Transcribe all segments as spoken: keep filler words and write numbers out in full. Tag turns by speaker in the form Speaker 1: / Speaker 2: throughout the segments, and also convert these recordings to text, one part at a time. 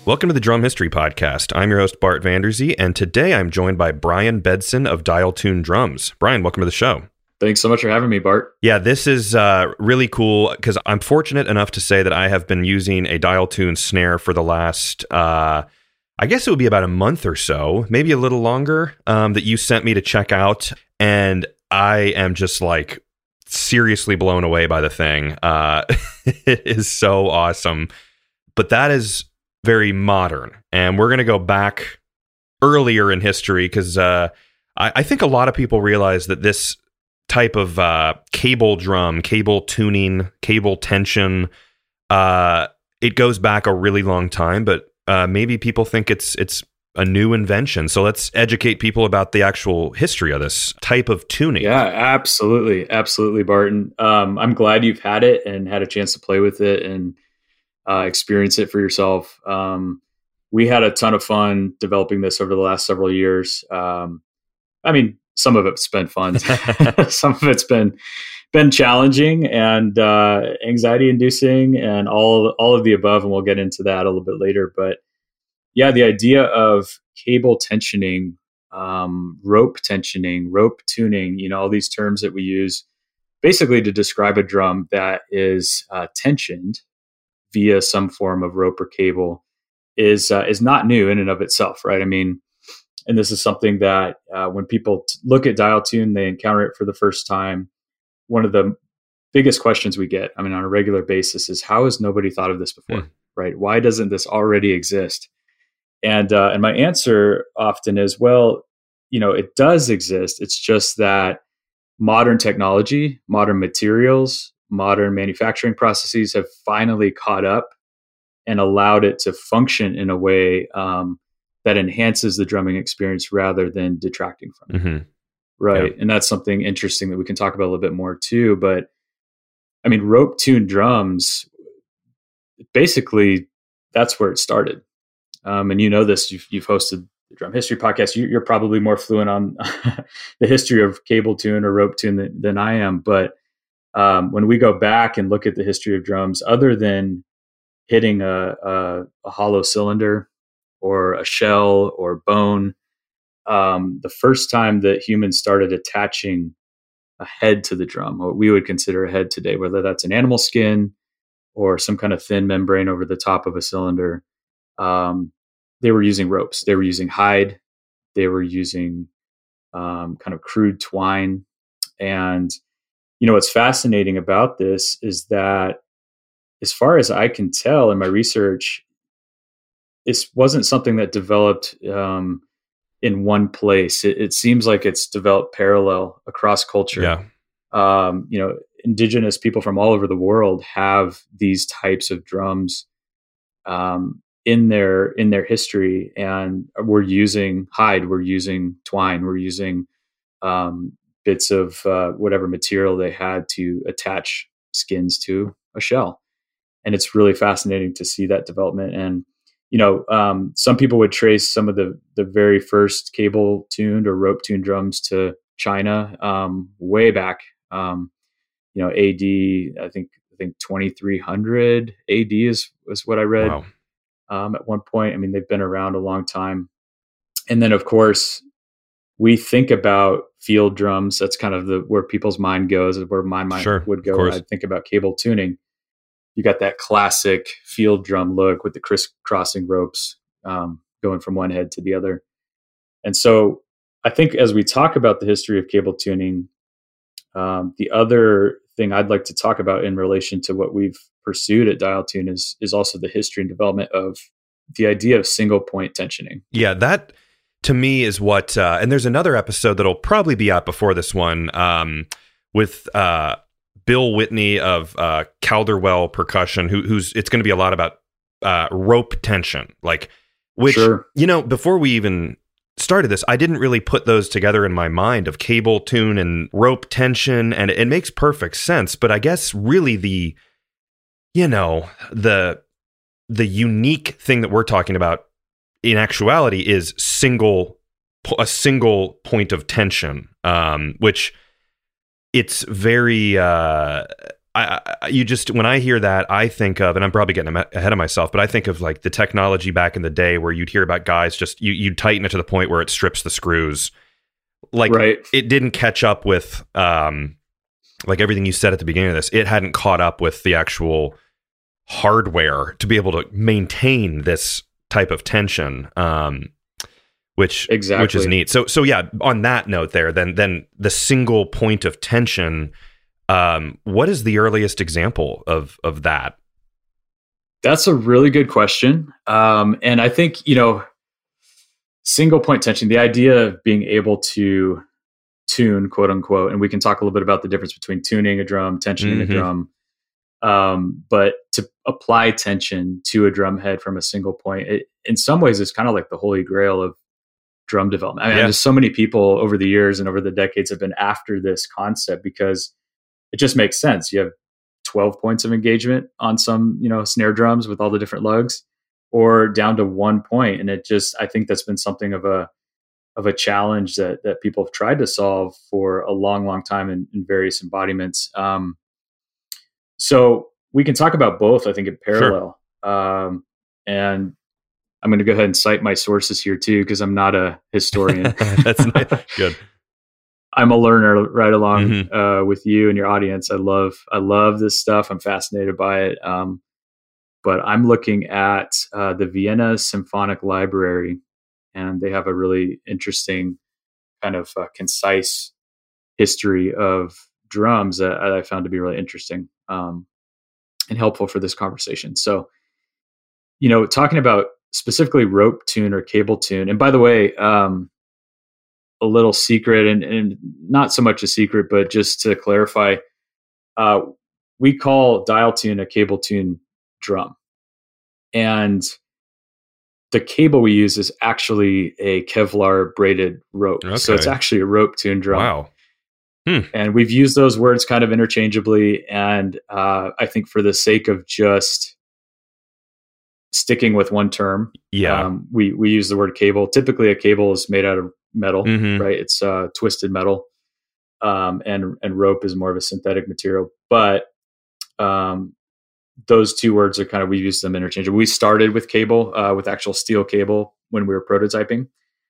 Speaker 1: Welcome to the Drum History Podcast. I'm your host, Bart Vanderzee, and today I'm joined by Brian Bedson of Dial Tune Drums. Brian, welcome to the show.
Speaker 2: Thanks so much for having me, Bart.
Speaker 1: Yeah, this is uh, really cool because I'm fortunate enough to say that I have been using a Dial Tune snare for the last, uh, I guess it would be about a month or so, maybe a little longer, um, that you sent me to check out, and I am just like seriously blown away by the thing. Uh, it is so awesome. But that is very modern, and we're going to go back earlier in history because uh, I, I think a lot of people realize that this type of uh, cable drum, cable tuning, cable tension, uh, it goes back a really long time, but uh, maybe people think it's it's a new invention. So let's educate people about the actual history of this type of tuning.
Speaker 2: Yeah, absolutely. Absolutely, Barton. Um, I'm glad you've had it and had a chance to play with it and Uh, experience it for yourself. Um, we had a ton of fun developing this over the last several years. Um, I mean, some of it's been fun. Some of it's been been challenging and uh, anxiety inducing, and all all of the above. And we'll get into that a little bit later. But yeah, the idea of cable tensioning, um, rope tensioning, rope tuning, you know, all these terms that we use basically to describe a drum that is uh, tensioned via some form of rope or cable is uh, is not new in and of itself, right? I mean, and this is something that uh, when people t- look at dial tune, they encounter it for the first time. One of the biggest questions we get, I mean, on a regular basis, is how has nobody thought of this before, mm. right? Why doesn't this already exist? And uh, and my answer often is, well, you know, it does exist. It's just that modern technology, modern materials, modern manufacturing processes have finally caught up and allowed it to function in a way um, that enhances the drumming experience rather than detracting from it. Mm-hmm. Right. Yeah. And that's something interesting that we can talk about a little bit more too. But I mean, rope tuned drums, basically that's where it started. Um, and you know this, you've, you've hosted the Drum History Podcast. You, you're probably more fluent on the history of cable tune or rope tune than, than I am. But Um, when we go back and look at the history of drums, other than hitting a, a, a hollow cylinder or a shell or bone, um, the first time that humans started attaching a head to the drum, what we would consider a head today, whether that's an animal skin or some kind of thin membrane over the top of a cylinder, um, they were using ropes. They were using hide. They were using um, kind of crude twine. And you know, what's fascinating about this is that as far as I can tell in my research, this wasn't something that developed um, in one place. It, it seems like it's developed parallel across culture.
Speaker 1: Yeah.
Speaker 2: Um, you know, indigenous people from all over the world have these types of drums um, in their in their history, and we're using hide, we're using twine, we're using um, bits of uh, whatever material they had to attach skins to a shell. And it's really fascinating to see that development. And, you know, um, some people would trace some of the, the very first cable tuned or rope tuned drums to China um, way back, um, you know, A D, I think, I think twenty-three hundred A D is, is what I read
Speaker 1: wow.
Speaker 2: um, at one point. I mean, they've been around a long time. And then of course, we think about field drums. That's kind of the where people's mind goes, where my mind
Speaker 1: sure,
Speaker 2: would go. I think about cable tuning. You got that classic field drum look with the crisscrossing ropes um, going from one head to the other. And so I think as we talk about the history of cable tuning, um, the other thing I'd like to talk about in relation to what we've pursued at Dial Tune is, is also the history and development of the idea of single point tensioning.
Speaker 1: Yeah, that to me is what, uh, and there's another episode that'll probably be out before this one um, with uh, Bill Whitney of uh, Calderwell Percussion, who, who's, it's going to be a lot about uh, rope tension, like, which, sure. you know, before we even started this, I didn't really put those together in my mind of cable tune and rope tension, and it makes perfect sense. But I guess really the, you know, the, the unique thing that we're talking about in actuality is single, a single point of tension, um, which it's very, uh, I, I, you just, when I hear that, I think of, and I'm probably getting ahead of myself, but I think of like the technology back in the day where you'd hear about guys just, you, you'd tighten it to the point where it strips the screws. Like
Speaker 2: right.
Speaker 1: It didn't catch up with, um, like everything you said at the beginning of this, it hadn't caught up with the actual hardware to be able to maintain this type of tension. Um, which,
Speaker 2: exactly.
Speaker 1: which is neat. So, so yeah, on that note there, then, then the single point of tension, Um, what is the earliest example of of that?
Speaker 2: That's a really good question. Um, and I think, you know, single point tension, the idea of being able to tune, quote unquote, and we can talk a little bit about the difference between tuning a drum, tensioning
Speaker 1: Mm-hmm.
Speaker 2: a drum. Um, but to apply tension to a drum head from a single point, it, in some ways, it's kind of like the holy grail of drum development. I mean,
Speaker 1: Yeah.
Speaker 2: there's so many people over the years and over the decades have been after this concept because it just makes sense. You have twelve points of engagement on some, you know, snare drums with all the different lugs, or down to one point. And it just, I think that's been something of a, of a challenge that, that people have tried to solve for a long, long time in, in various embodiments. Um, so we can talk about both, I think, in parallel. Sure. Um, and I'm going to go ahead and cite my sources here too, because I'm not a historian.
Speaker 1: That's nice. Good.
Speaker 2: I'm a learner right along
Speaker 1: Mm-hmm.
Speaker 2: uh, with you and your audience. I love, I love this stuff. I'm fascinated by it. Um, but I'm looking at uh, the Vienna Symphonic Library, and they have a really interesting kind of uh, concise history of drums that I found to be really interesting um, and helpful for this conversation. So, you know, talking about specifically rope tune or cable tune, and by the way, um, a little secret and, and not so much a secret, but just to clarify, uh, we call dial tune a cable tune drum. And the cable we use is actually a Kevlar braided rope.
Speaker 1: Okay.
Speaker 2: So it's actually a rope tune drum.
Speaker 1: Wow. Hmm.
Speaker 2: And we've used those words kind of interchangeably. And uh, I think for the sake of just sticking with one term,
Speaker 1: yeah,
Speaker 2: um, we, we use the word cable. Typically a cable is made out of metal,
Speaker 1: mm-hmm.
Speaker 2: right? It's uh, twisted metal, um, and and rope is more of a synthetic material. But um, those two words are kind of, we use them interchangeably. We started with cable, uh, with actual steel cable when we were prototyping,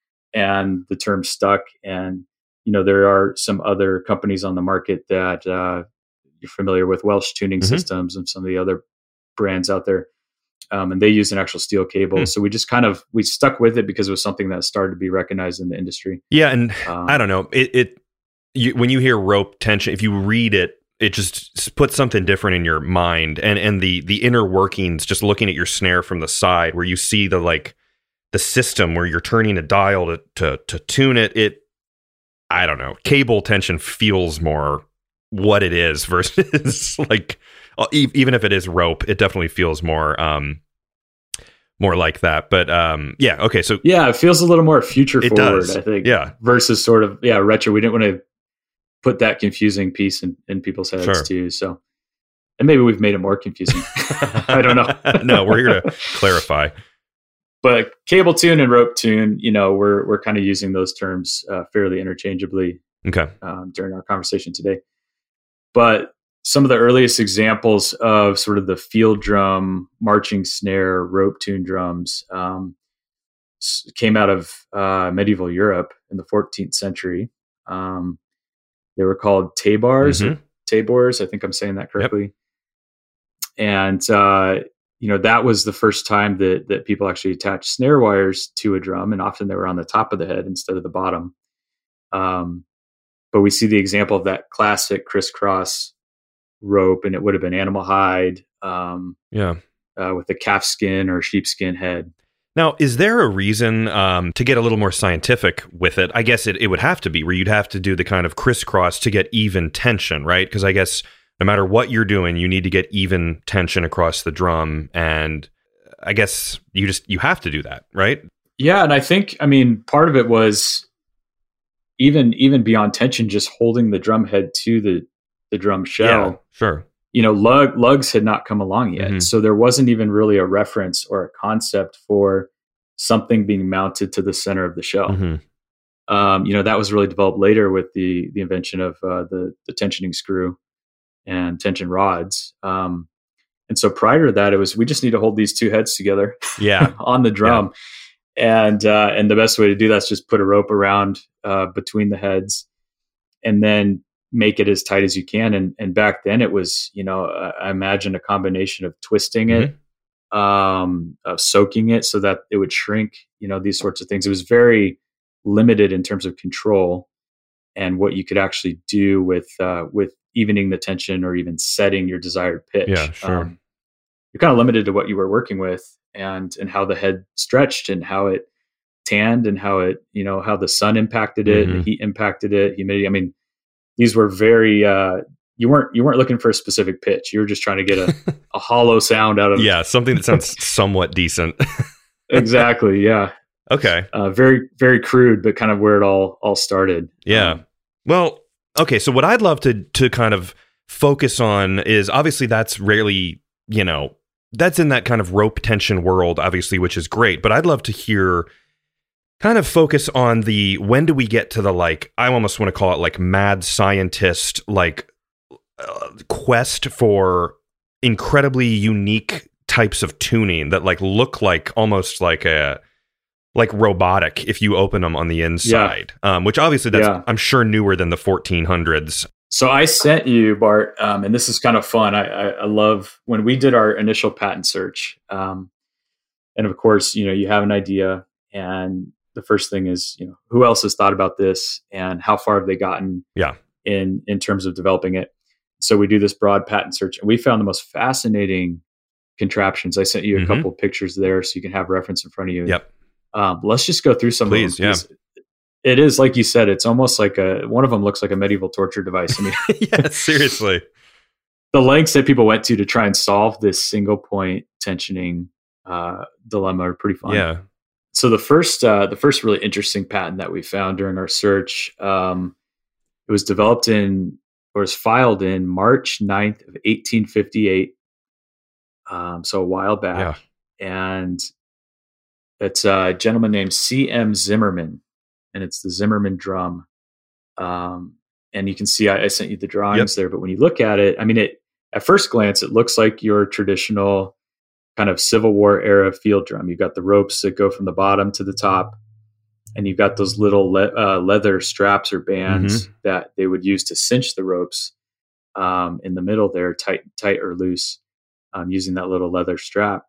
Speaker 2: and the term stuck. And you know, there are some other companies on the market that uh, you're familiar with, Welsh Tuning
Speaker 1: mm-hmm.
Speaker 2: Systems, and some of the other brands out there. Um, and they use an actual steel cable. Hmm. So we just kind of, we stuck with it because it was something that started to be recognized in the industry.
Speaker 1: Yeah. And
Speaker 2: um,
Speaker 1: I don't know, it, it you, when you hear rope tension, if you read it, it just puts something different in your mind. And, and the, the inner workings, just looking at your snare from the side where you see the, like the system where you're turning a dial to, to, to tune it, it, I don't know, cable tension feels more what it is versus like, even if it is rope, it definitely feels more, um, more like that. But um, yeah, okay. So
Speaker 2: yeah, it feels a little more future forward, does. I think.
Speaker 1: Yeah.
Speaker 2: Versus sort of yeah retro. We didn't want to put that confusing piece in, in people's heads
Speaker 1: sure.
Speaker 2: too. So, and maybe we've made it more confusing. I don't know.
Speaker 1: No, we're here to clarify.
Speaker 2: But cable tune and rope tune, you know, we're we're kind of using those terms uh, fairly interchangeably.
Speaker 1: Okay.
Speaker 2: Um, during our conversation today, but some of the earliest examples of sort of the field drum, marching snare, rope tune drums um, came out of uh, medieval Europe in the fourteenth century. Um, they were called tabors, mm-hmm. tabors. I think I'm saying that correctly. Yep. And uh, you know, that was the first time that that people actually attached snare wires to a drum, and often they were on the top of the head instead of the bottom. Um, but we see the example of that classic crisscross rope, and it would have been animal hide, um,
Speaker 1: yeah,
Speaker 2: uh, with a calf skin or sheepskin head.
Speaker 1: Now, is there a reason um, to get a little more scientific with it? I guess it, it would have to be where you'd have to do the kind of crisscross to get even tension, right? Because I guess no matter what you're doing, you need to get even tension across the drum, and I guess you just you have to do that, right?
Speaker 2: Yeah, and I think I mean part of it was even even beyond tension, just holding the drum head to the the drum shell.
Speaker 1: Yeah, sure.
Speaker 2: You know, lug, lugs had not come along yet. Mm-hmm. So there wasn't even really a reference or a concept for something being mounted to the center of the shell. Mm-hmm. Um, you know, that was really developed later with the the invention of uh, the, the tensioning screw. and tension rods. Um, and so prior to that, it was we just need to hold these two heads together,
Speaker 1: yeah,
Speaker 2: on the drum, yeah. and uh, and the best way to do that is just put a rope around uh, between the heads, and then make it as tight as you can. And and back then, it was you know uh, I imagine a combination of twisting mm-hmm. it, um, of soaking it so that it would shrink. You know these sorts of things. It was very limited in terms of control and what you could actually do with uh, with evening the tension or even setting your desired pitch.
Speaker 1: Yeah, sure.
Speaker 2: Um, you're kind of limited to what you were working with and and how the head stretched and how it tanned and how it you know how the sun impacted it, mm-hmm. and the heat impacted it, humidity. I mean, these were very. Uh, you weren't you weren't looking for a specific pitch. You were just trying to get a, a hollow sound out of
Speaker 1: yeah something that sounds somewhat decent.
Speaker 2: Exactly. Yeah.
Speaker 1: Okay.
Speaker 2: Uh, very, very crude, but kind of where it all all started.
Speaker 1: Yeah. Um, well, okay. So what I'd love to to kind of focus on is obviously that's rarely, you know, that's in that kind of rope tension world, obviously, which is great. But I'd love to hear kind of focus on the when do we get to the like I almost want to call it like mad scientist like uh, quest for incredibly unique types of tuning that like look like almost like a like robotic if you open them on the inside, yeah. um, which obviously that's, yeah. I'm sure, newer than the fourteen hundreds.
Speaker 2: So I sent you, Bart, um, and this is kind of fun. I, I, I love when we did our initial patent search. Um, and of course, you know, you have an idea and the first thing is, you know, who else has thought about this and how far have they gotten
Speaker 1: yeah.
Speaker 2: in, in terms of developing it? So we do this broad patent search and we found the most fascinating contraptions. I sent you a mm-hmm. couple of pictures there so you can have reference in front of you.
Speaker 1: Yep.
Speaker 2: Um, let's just go through some
Speaker 1: Please,
Speaker 2: of them.
Speaker 1: Yeah.
Speaker 2: It is, like you said, it's almost like a, one of them looks like a medieval torture device. I mean,
Speaker 1: yeah, seriously.
Speaker 2: The lengths that people went to to try and solve this single point tensioning uh, dilemma are pretty fun.
Speaker 1: Yeah.
Speaker 2: So the first, uh, the first really interesting patent that we found during our search, um, it was developed in, or was filed in March ninth of eighteen fifty-eight. Um, so a while back. Yeah. And it's a gentleman named C M Zimmerman, and it's the Zimmerman drum. Um, and you can see I, I sent you the drawings yep. there, but when you look at it, I mean, it at first glance, it looks like your traditional kind of Civil War era field drum. You've got the ropes that go from the bottom to the top, and you've got those little le- uh, leather straps or bands mm-hmm. that they would use to cinch the ropes um, in the middle there, tight, tight or loose, um, using that little leather strap.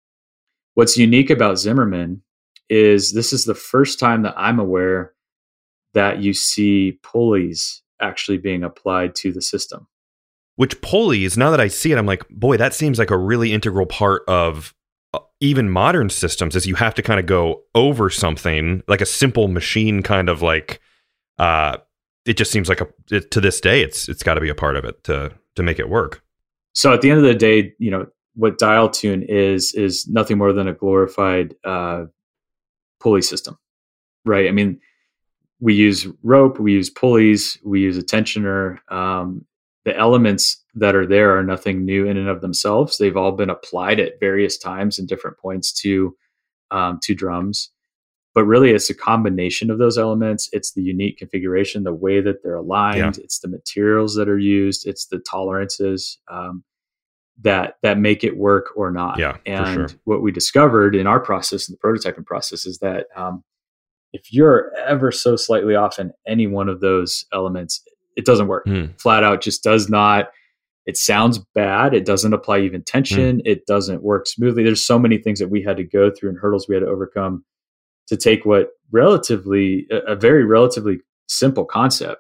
Speaker 2: What's unique about Zimmerman is this is the first time that I'm aware that you see pulleys actually being applied to the system.
Speaker 1: Which pulleys, now that I see it, I'm like, boy, that seems like a really integral part of uh, even modern systems, is you have to kind of go over something, like a simple machine kind of like, uh, it just seems like a, it, to this day, it's it's got to be a part of it to to make it work.
Speaker 2: So at the end of the day, you know, what dial tune is, is nothing more than a glorified uh, pulley system, right? I mean, we use rope, we use pulleys, we use a tensioner. Um, the elements that are there are nothing new in and of themselves. They've all been applied at various times and different points to um, to drums. But really, it's a combination of those elements. It's the unique configuration, the way that they're aligned. Yeah. It's the materials that are used. It's the tolerances. Um, that that make it work or not.
Speaker 1: Yeah,
Speaker 2: and
Speaker 1: sure.
Speaker 2: What we discovered in our process, in the prototyping process, is that um, if you're ever so slightly off in any one of those elements, it doesn't work. Mm. Flat out just does not. It sounds bad. It doesn't apply even tension. Mm. It doesn't work smoothly. There's so many things that we had to go through and hurdles we had to overcome to take what relatively, a, a very relatively simple concept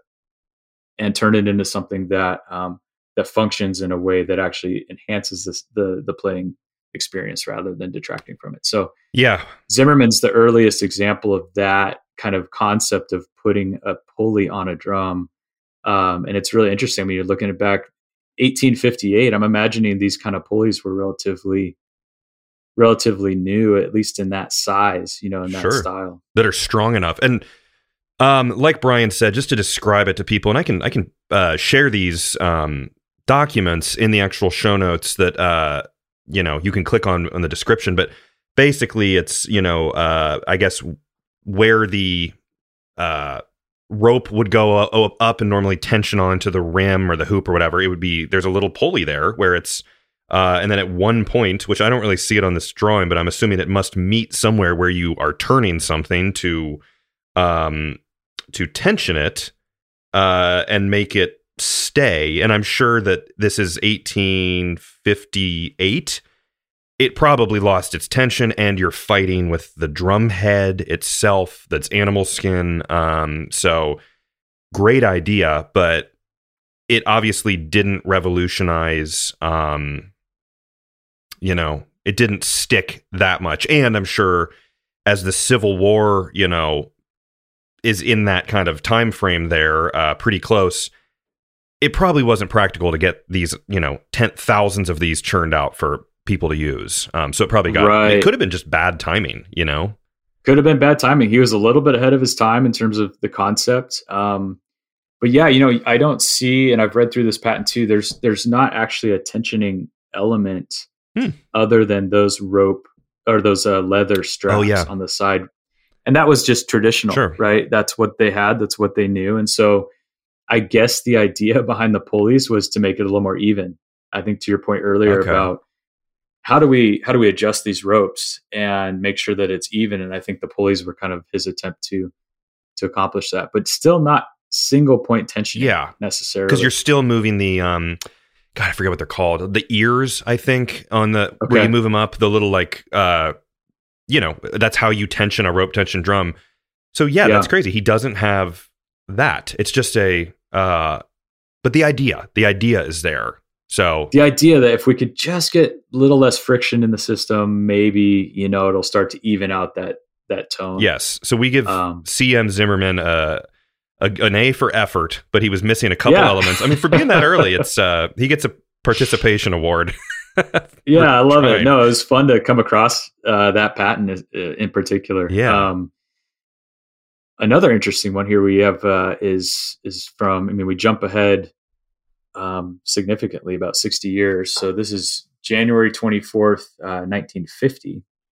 Speaker 2: and turn it into something that um, that functions in a way that actually enhances this, the the playing experience rather than detracting from it. So
Speaker 1: yeah,
Speaker 2: Zimmerman's the earliest example of that kind of concept of putting a pulley on a drum. Um, and it's really interesting when you're looking at back eighteen fifty-eight, I'm imagining these kind of pulleys were relatively, relatively new, at least in that size, you know, in that
Speaker 1: sure.
Speaker 2: style.
Speaker 1: That are strong enough. And um, like Brian said, just to describe it to people, and I can, I can uh, share these um, documents in the actual show notes that, uh, you know, you can click on, on the description, but basically it's, you know, uh, I guess where the, uh, rope would go up, up and normally tension onto the rim or the hoop or whatever. It would be, there's a little pulley there where it's, uh, and then at one point, which I don't really see it on this drawing, but I'm assuming it must meet somewhere where you are turning something to, um, to tension it, uh, and make it stay. And I'm sure that this is eighteen fifty-eight. It probably lost its tension, and you're fighting with the drum head itself that's animal skin. Um, so great idea, but it obviously didn't revolutionize, um, you know, it didn't stick that much. And I'm sure as the Civil War, you know, is in that kind of time frame there, uh, pretty close, it probably wasn't practical to get these, you know, ten thousands of these churned out for people to use. Um, so it probably got,
Speaker 2: right.
Speaker 1: It could have been just bad timing, you know?
Speaker 2: Could have been bad timing. He was a little bit ahead of his time in terms of the concept. Um, but yeah, you know, I don't see, and I've read through this patent too, there's, there's not actually a tensioning element hmm. other than those rope or those uh, leather straps
Speaker 1: oh, yeah.
Speaker 2: on the side. And that was just traditional,
Speaker 1: sure.
Speaker 2: right? That's what they had. That's what they knew. And so I guess the idea behind the pulleys was to make it a little more even. I think to your point earlier
Speaker 1: okay.
Speaker 2: about how do we how do we adjust these ropes and make sure that it's even? And I think the pulleys were kind of his attempt to to accomplish that, but still not single point tension.
Speaker 1: Yeah,
Speaker 2: necessarily,
Speaker 1: because you're still moving the um, God, I forget what they're called. The ears, I think, on the
Speaker 2: okay.
Speaker 1: where you move them up, the little like uh, you know, that's how you tension a rope tension drum. So yeah, yeah. that's crazy. He doesn't have that. It's just a uh, but the idea, the idea is there. So
Speaker 2: the idea that if we could just get a little less friction in the system, maybe, you know, it'll start to even out that, that tone.
Speaker 1: Yes. So we give um, C M Zimmerman a, a, an A for effort, but he was missing a couple
Speaker 2: yeah.
Speaker 1: elements. I mean, for being that early, it's, uh, he gets a participation award.
Speaker 2: yeah. I love trying. it. No, it was fun to come across, uh, that patent in particular.
Speaker 1: Yeah.
Speaker 2: Um, another interesting one here we have, uh, is, is from, I mean, we jump ahead, Um, significantly about sixty years. So this is January twenty-fourth, uh, nineteen fifty.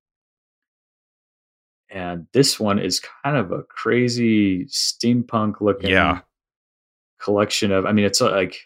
Speaker 2: And this one is kind of a crazy steampunk looking
Speaker 1: yeah.
Speaker 2: collection of, I mean, it's like,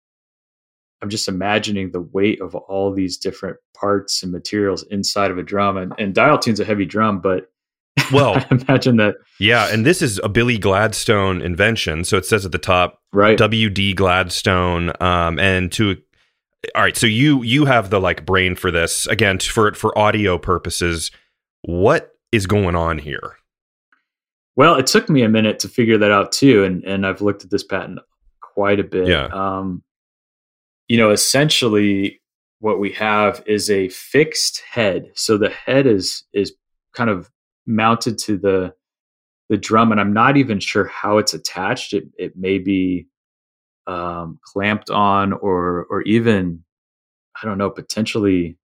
Speaker 2: I'm just imagining the weight of all these different parts and materials inside of a drum, and, and dial tune's a heavy drum, but
Speaker 1: well,
Speaker 2: I imagine that.
Speaker 1: Yeah. And this is a Billy Gladstone invention. So it says at the top,
Speaker 2: right.
Speaker 1: W D Gladstone. Um, and to, all right. So you, you have the like brain for this again, for, for audio purposes. What is going on here?
Speaker 2: Well, it took me a minute to figure that out too. And, and I've looked at this patent quite a bit.
Speaker 1: Yeah.
Speaker 2: Um, you know, essentially what we have is a fixed head. So the head is, is kind of mounted to the the drum, and I'm not even sure how it's attached. It it may be um, clamped on, or or even I don't know, potentially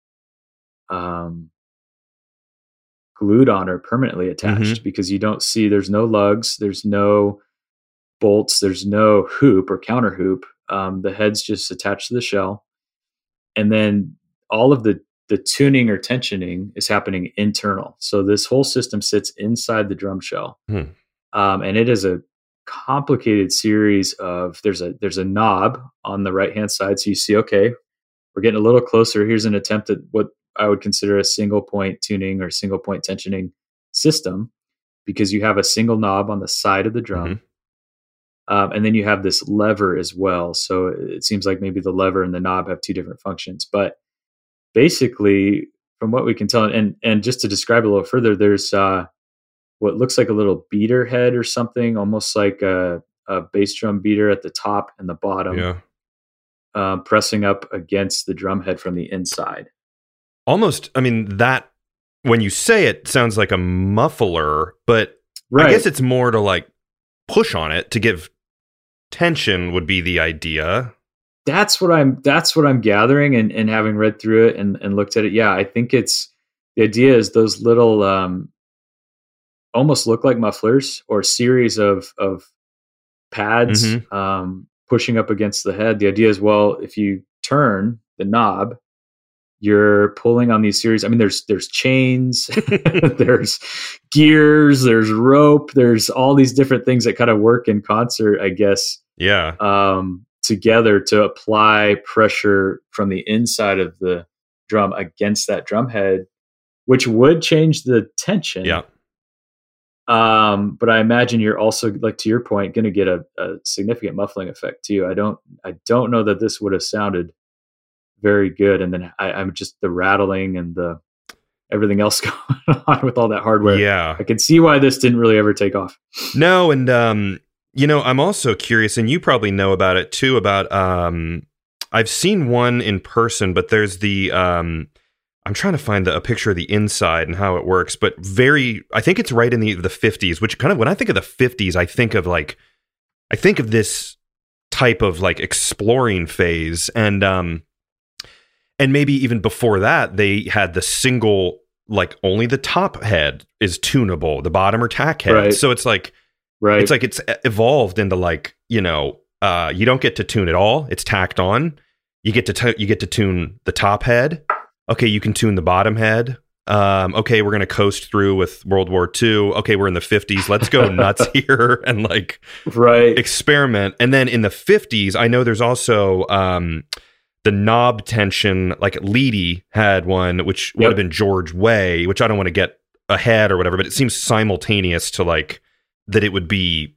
Speaker 2: um, glued on or permanently attached, mm-hmm. because you don't see. There's no lugs. There's no bolts. There's no hoop or counter hoop. Um, the head's just attached to the shell, and then all of the the tuning or tensioning is happening internal. So this whole system sits inside the drum shell. Hmm. Um, and it is a complicated series of, there's a, there's a knob on the right-hand side. So you see, okay, we're getting a little closer. Here's an attempt at what I would consider a single point tuning or single point tensioning system, because you have a single knob on the side of the drum. Mm-hmm. Um, and then you have this lever as well. So it seems like maybe the lever and the knob have two different functions, but basically, from what we can tell, and and just to describe it a little further, there's uh, what looks like a little beater head or something, almost like a, a bass drum beater at the top and the bottom,
Speaker 1: yeah,
Speaker 2: uh, pressing up against the drum head from the inside.
Speaker 1: Almost, I mean, that, when you say it, sounds like a muffler, but
Speaker 2: right.
Speaker 1: I guess it's more to like push on it to give tension would be the idea.
Speaker 2: That's what I'm, that's what I'm gathering, and, and having read through it and, and looked at it. Yeah. I think it's, the idea is those little, um, almost look like mufflers or series of, of pads, mm-hmm. um, pushing up against the head. The idea is, well, if you turn the knob, you're pulling on these series. I mean, there's there's chains, there's gears, there's rope, there's all these different things that kind of work in concert, I guess.
Speaker 1: Yeah.
Speaker 2: Um, together to apply pressure from the inside of the drum against that drum head, which would change the tension.
Speaker 1: Yeah.
Speaker 2: Um, but I imagine you're also, like to your point, going to get a, a significant muffling effect too. I don't, I don't know that this would have sounded very good. And then I, I'm just the rattling and the everything else going on with all that hardware.
Speaker 1: Yeah.
Speaker 2: I can see why this didn't really ever take off.
Speaker 1: No. And, um, you know, I'm also curious, and you probably know about it too, about, um, I've seen one in person, but there's the, um, I'm trying to find the, a picture of the inside and how it works, but very, I think it's right in the, the fifties, which kind of, when I think of the fifties, I think of like, I think of this type of like exploring phase. And, um, and maybe even before that, they had the single, like only the top head is tunable, the bottom or tack head.
Speaker 2: Right.
Speaker 1: So it's like,
Speaker 2: right.
Speaker 1: It's like it's evolved into like, you know, uh, you don't get to tune it all. It's tacked on. You get to t- you get to tune the top head. Okay, you can tune the bottom head. Um, okay, we're gonna coast through with World War Two. Okay, we're in the fifties. Let's go nuts here and like
Speaker 2: right
Speaker 1: experiment. And then in the fifties, I know there's also um, the knob tension. Like Leedy had one, which would
Speaker 2: yep.
Speaker 1: have been George Way, which I don't want to get ahead or whatever, but it seems simultaneous to like that it would be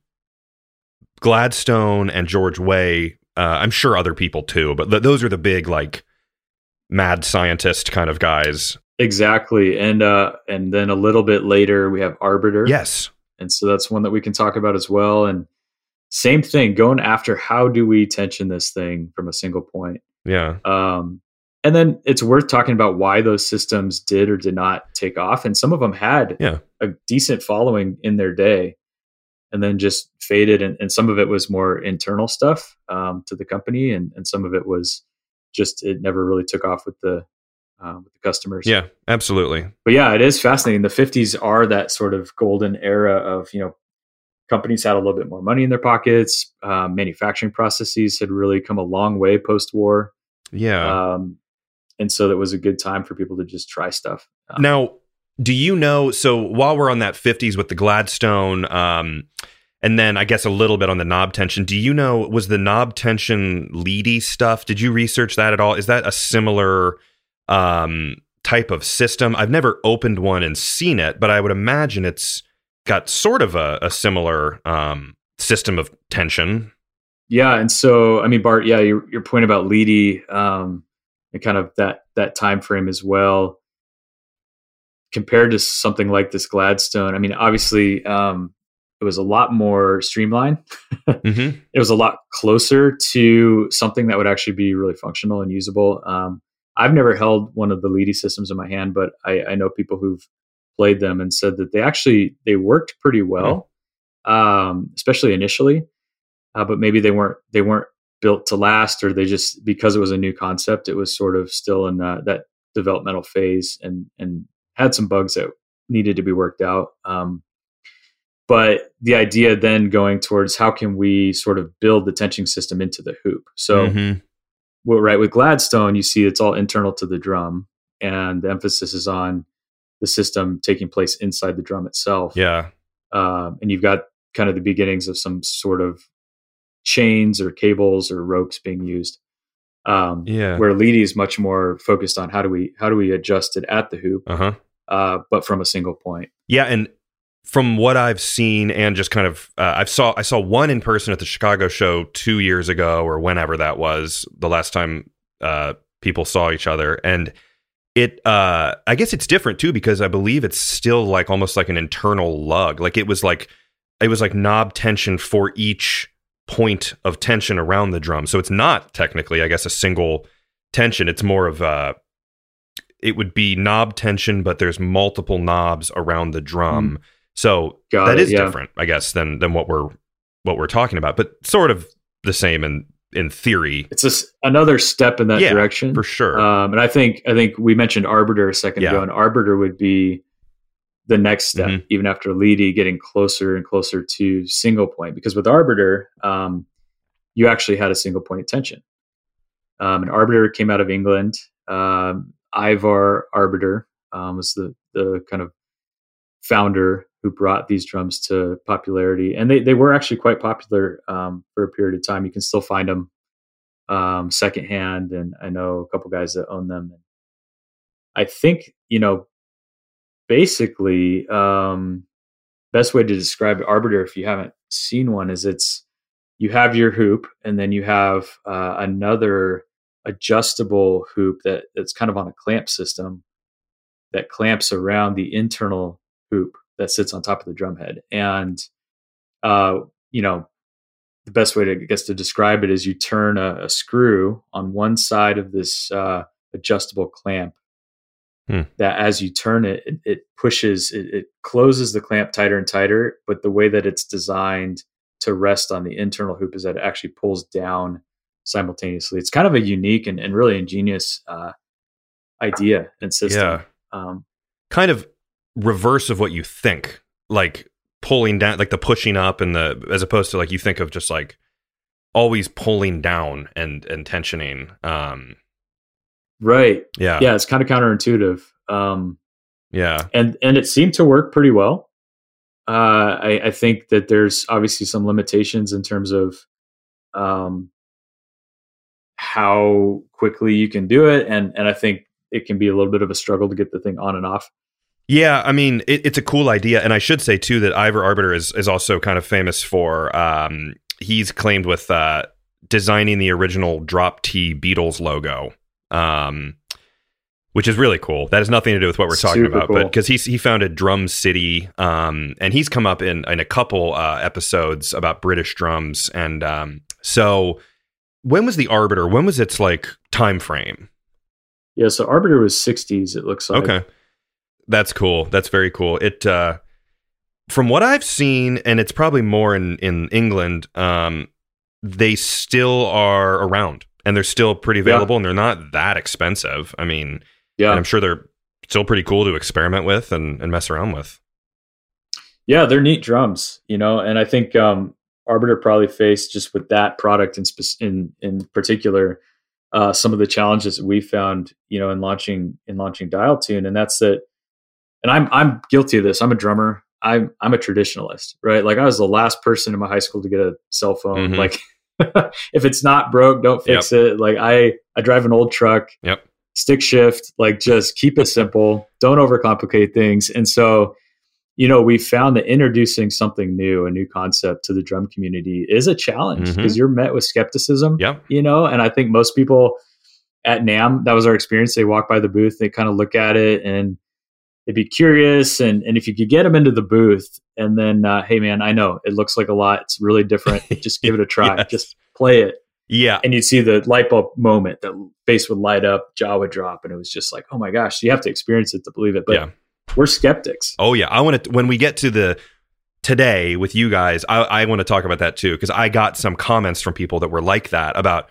Speaker 1: Gladstone and George Way. Uh, I'm sure other people too, but th- those are the big like mad scientist kind of guys.
Speaker 2: Exactly. And uh, and then a little bit later we have Arbiter.
Speaker 1: Yes.
Speaker 2: And so that's one that we can talk about as well. And same thing, going after how do we tension this thing from a single point.
Speaker 1: Yeah.
Speaker 2: Um, and then it's worth talking about why those systems did or did not take off. And some of them had
Speaker 1: yeah.
Speaker 2: a decent following in their day and then just faded. And, and some of it was more internal stuff um, to the company. And, and some of it was just, it never really took off with the, uh, with the customers.
Speaker 1: Yeah, absolutely.
Speaker 2: But yeah, it is fascinating. The fifties are that sort of golden era of, you know, companies had a little bit more money in their pockets. Um, manufacturing processes had really come a long way post-war.
Speaker 1: Yeah.
Speaker 2: Um, and so that was a good time for people to just try stuff. Um,
Speaker 1: now, do you know, so while we're on that fifties with the Gladstone, um, and then I guess a little bit on the knob tension, do you know, was the knob tension Leedy stuff? Did you research that at all? Is that a similar um, type of system? I've never opened one and seen it, but I would imagine it's got sort of a, a similar um, system of tension.
Speaker 2: Yeah. And so, I mean, Bart, yeah, your, your point about Leedy um, and kind of that, that time frame as well, compared to something like this Gladstone. I mean, obviously, um, it was a lot more streamlined.
Speaker 1: mm-hmm.
Speaker 2: It was a lot closer to something that would actually be really functional and usable. Um, I've never held one of the Leedy systems in my hand, but I, I know people who've played them and said that they actually, they worked pretty well, mm-hmm. um, especially initially, uh, but maybe they weren't, they weren't built to last, or they just, because it was a new concept, it was sort of still in uh, that developmental phase and, and had some bugs that needed to be worked out. Um, but the idea then going towards how can we sort of build the tension system into the hoop? So
Speaker 1: mm-hmm.
Speaker 2: well, right, with Gladstone, you see it's all internal to the drum, and the emphasis is on the system taking place inside the drum itself.
Speaker 1: Yeah.
Speaker 2: Um, and you've got kind of the beginnings of some sort of chains or cables or ropes being used. Um,
Speaker 1: yeah.
Speaker 2: Where Leedy is much more focused on how do we how do we adjust it at the hoop,
Speaker 1: uh-huh.
Speaker 2: uh, but from a single point.
Speaker 1: Yeah, and from what I've seen, and just kind of, uh, I saw I saw one in person at the Chicago show two years ago, or whenever that was, the last time uh, people saw each other, and it, uh, I guess it's different too, because I believe it's still like almost like an internal lug, like it was like it was like knob tension for each point of tension around the drum. So it's not technically, I guess, a single tension. It's more of a, it would be knob tension, but there's multiple knobs around the drum. Mm. So
Speaker 2: Got
Speaker 1: that
Speaker 2: it,
Speaker 1: is
Speaker 2: yeah.
Speaker 1: different, I guess, than than what we're what we're talking about, but sort of the same in in theory.
Speaker 2: It's just another step in that
Speaker 1: yeah,
Speaker 2: direction,
Speaker 1: for sure.
Speaker 2: Um, and I think I think we mentioned Arbiter a second
Speaker 1: yeah.
Speaker 2: ago, and Arbiter would be the next step,
Speaker 1: mm-hmm.
Speaker 2: even after Leedy, getting closer and closer to single point. Because with Arbiter, um, you actually had a single point of tension. Um, and Arbiter came out of England. Um, Ivar Arbiter um, was the the kind of founder who brought these drums to popularity, and they they were actually quite popular um, for a period of time. You can still find them um, secondhand, and I know a couple guys that own them. I think, you know, basically, um, best way to describe Arbiter, if you haven't seen one, is it's you have your hoop, and then you have uh, another adjustable hoop that that's kind of on a clamp system that clamps around the internal hoop that sits on top of the drum head. And, uh, you know, the best way to, I guess, to describe it is you turn a, a screw on one side of this uh, adjustable clamp hmm. that as you turn it, it, it pushes, it, it closes the clamp tighter and tighter. But the way that it's designed to rest on the internal hoop is that it actually pulls down simultaneously. It's kind of a unique and, and really ingenious uh, idea and system.
Speaker 1: Yeah.
Speaker 2: Um,
Speaker 1: kind of reverse of what you think, like pulling down, like the pushing up, and the, as opposed to like you think of just like always pulling down and and tensioning. Um,
Speaker 2: right.
Speaker 1: Yeah.
Speaker 2: Yeah. It's kind of counterintuitive. Um,
Speaker 1: yeah.
Speaker 2: And and it seemed to work pretty well. Uh, I, I think that there's obviously some limitations in terms of um, how quickly you can do it, and and I think it can be a little bit of a struggle to get the thing on and off.
Speaker 1: Yeah, I mean, it, it's a cool idea. And I should say, too, that Ivar Arbiter is, is also kind of famous for, um, he's claimed with uh, designing the original Drop T Beatles logo, um, which is really cool. That has nothing to do with what we're talking
Speaker 2: Super
Speaker 1: about,
Speaker 2: cool.
Speaker 1: but because he, he founded Drum City, um, and he's come up in, in a couple uh, episodes about British drums. And um, so when was the Arbiter? When was its like time frame?
Speaker 2: Yeah, so Arbiter was sixties, it looks like.
Speaker 1: Okay. That's cool. That's very cool. It, uh, from what I've seen, and it's probably more in, in England, um, they still are around, and they're still pretty available, yeah. and they're not that expensive. I mean, yeah, I'm sure they're still pretty cool to experiment with and, and mess around with.
Speaker 2: Yeah, they're neat drums, you know, and I think um, Arbiter probably faced just with that product in spe- in, in particular, uh, some of the challenges that we found, you know, in launching in launching Dial Tune, and that's that. And I'm I'm guilty of this. I'm a drummer. I'm I'm a traditionalist, right? Like I was the last person in my high school to get a cell phone. Mm-hmm. Like if it's not broke, don't fix yep. it. Like I I drive an old truck.
Speaker 1: Yep.
Speaker 2: Stick shift. Like just keep it simple. Don't overcomplicate things. And so, you know, we found that introducing something new, a new concept to the drum community is a challenge because mm-hmm. you're met with skepticism.
Speaker 1: Yep.
Speaker 2: You know, and I think most people at NAMM, that was our experience. They walk by the booth, they kind of look at it, and they'd be curious, and and if you could get them into the booth, and then, uh, hey man, I know it looks like a lot. It's really different. Just give it a try. Yes. Just play it.
Speaker 1: Yeah.
Speaker 2: And you'd see the light bulb moment. The face would light up, jaw would drop, and it was just like, oh my gosh, you have to experience it to believe it. But
Speaker 1: yeah.
Speaker 2: we're skeptics.
Speaker 1: Oh yeah, I want to. When we get to the today with you guys, I, I want to talk about that too, because I got some comments from people that were like that about,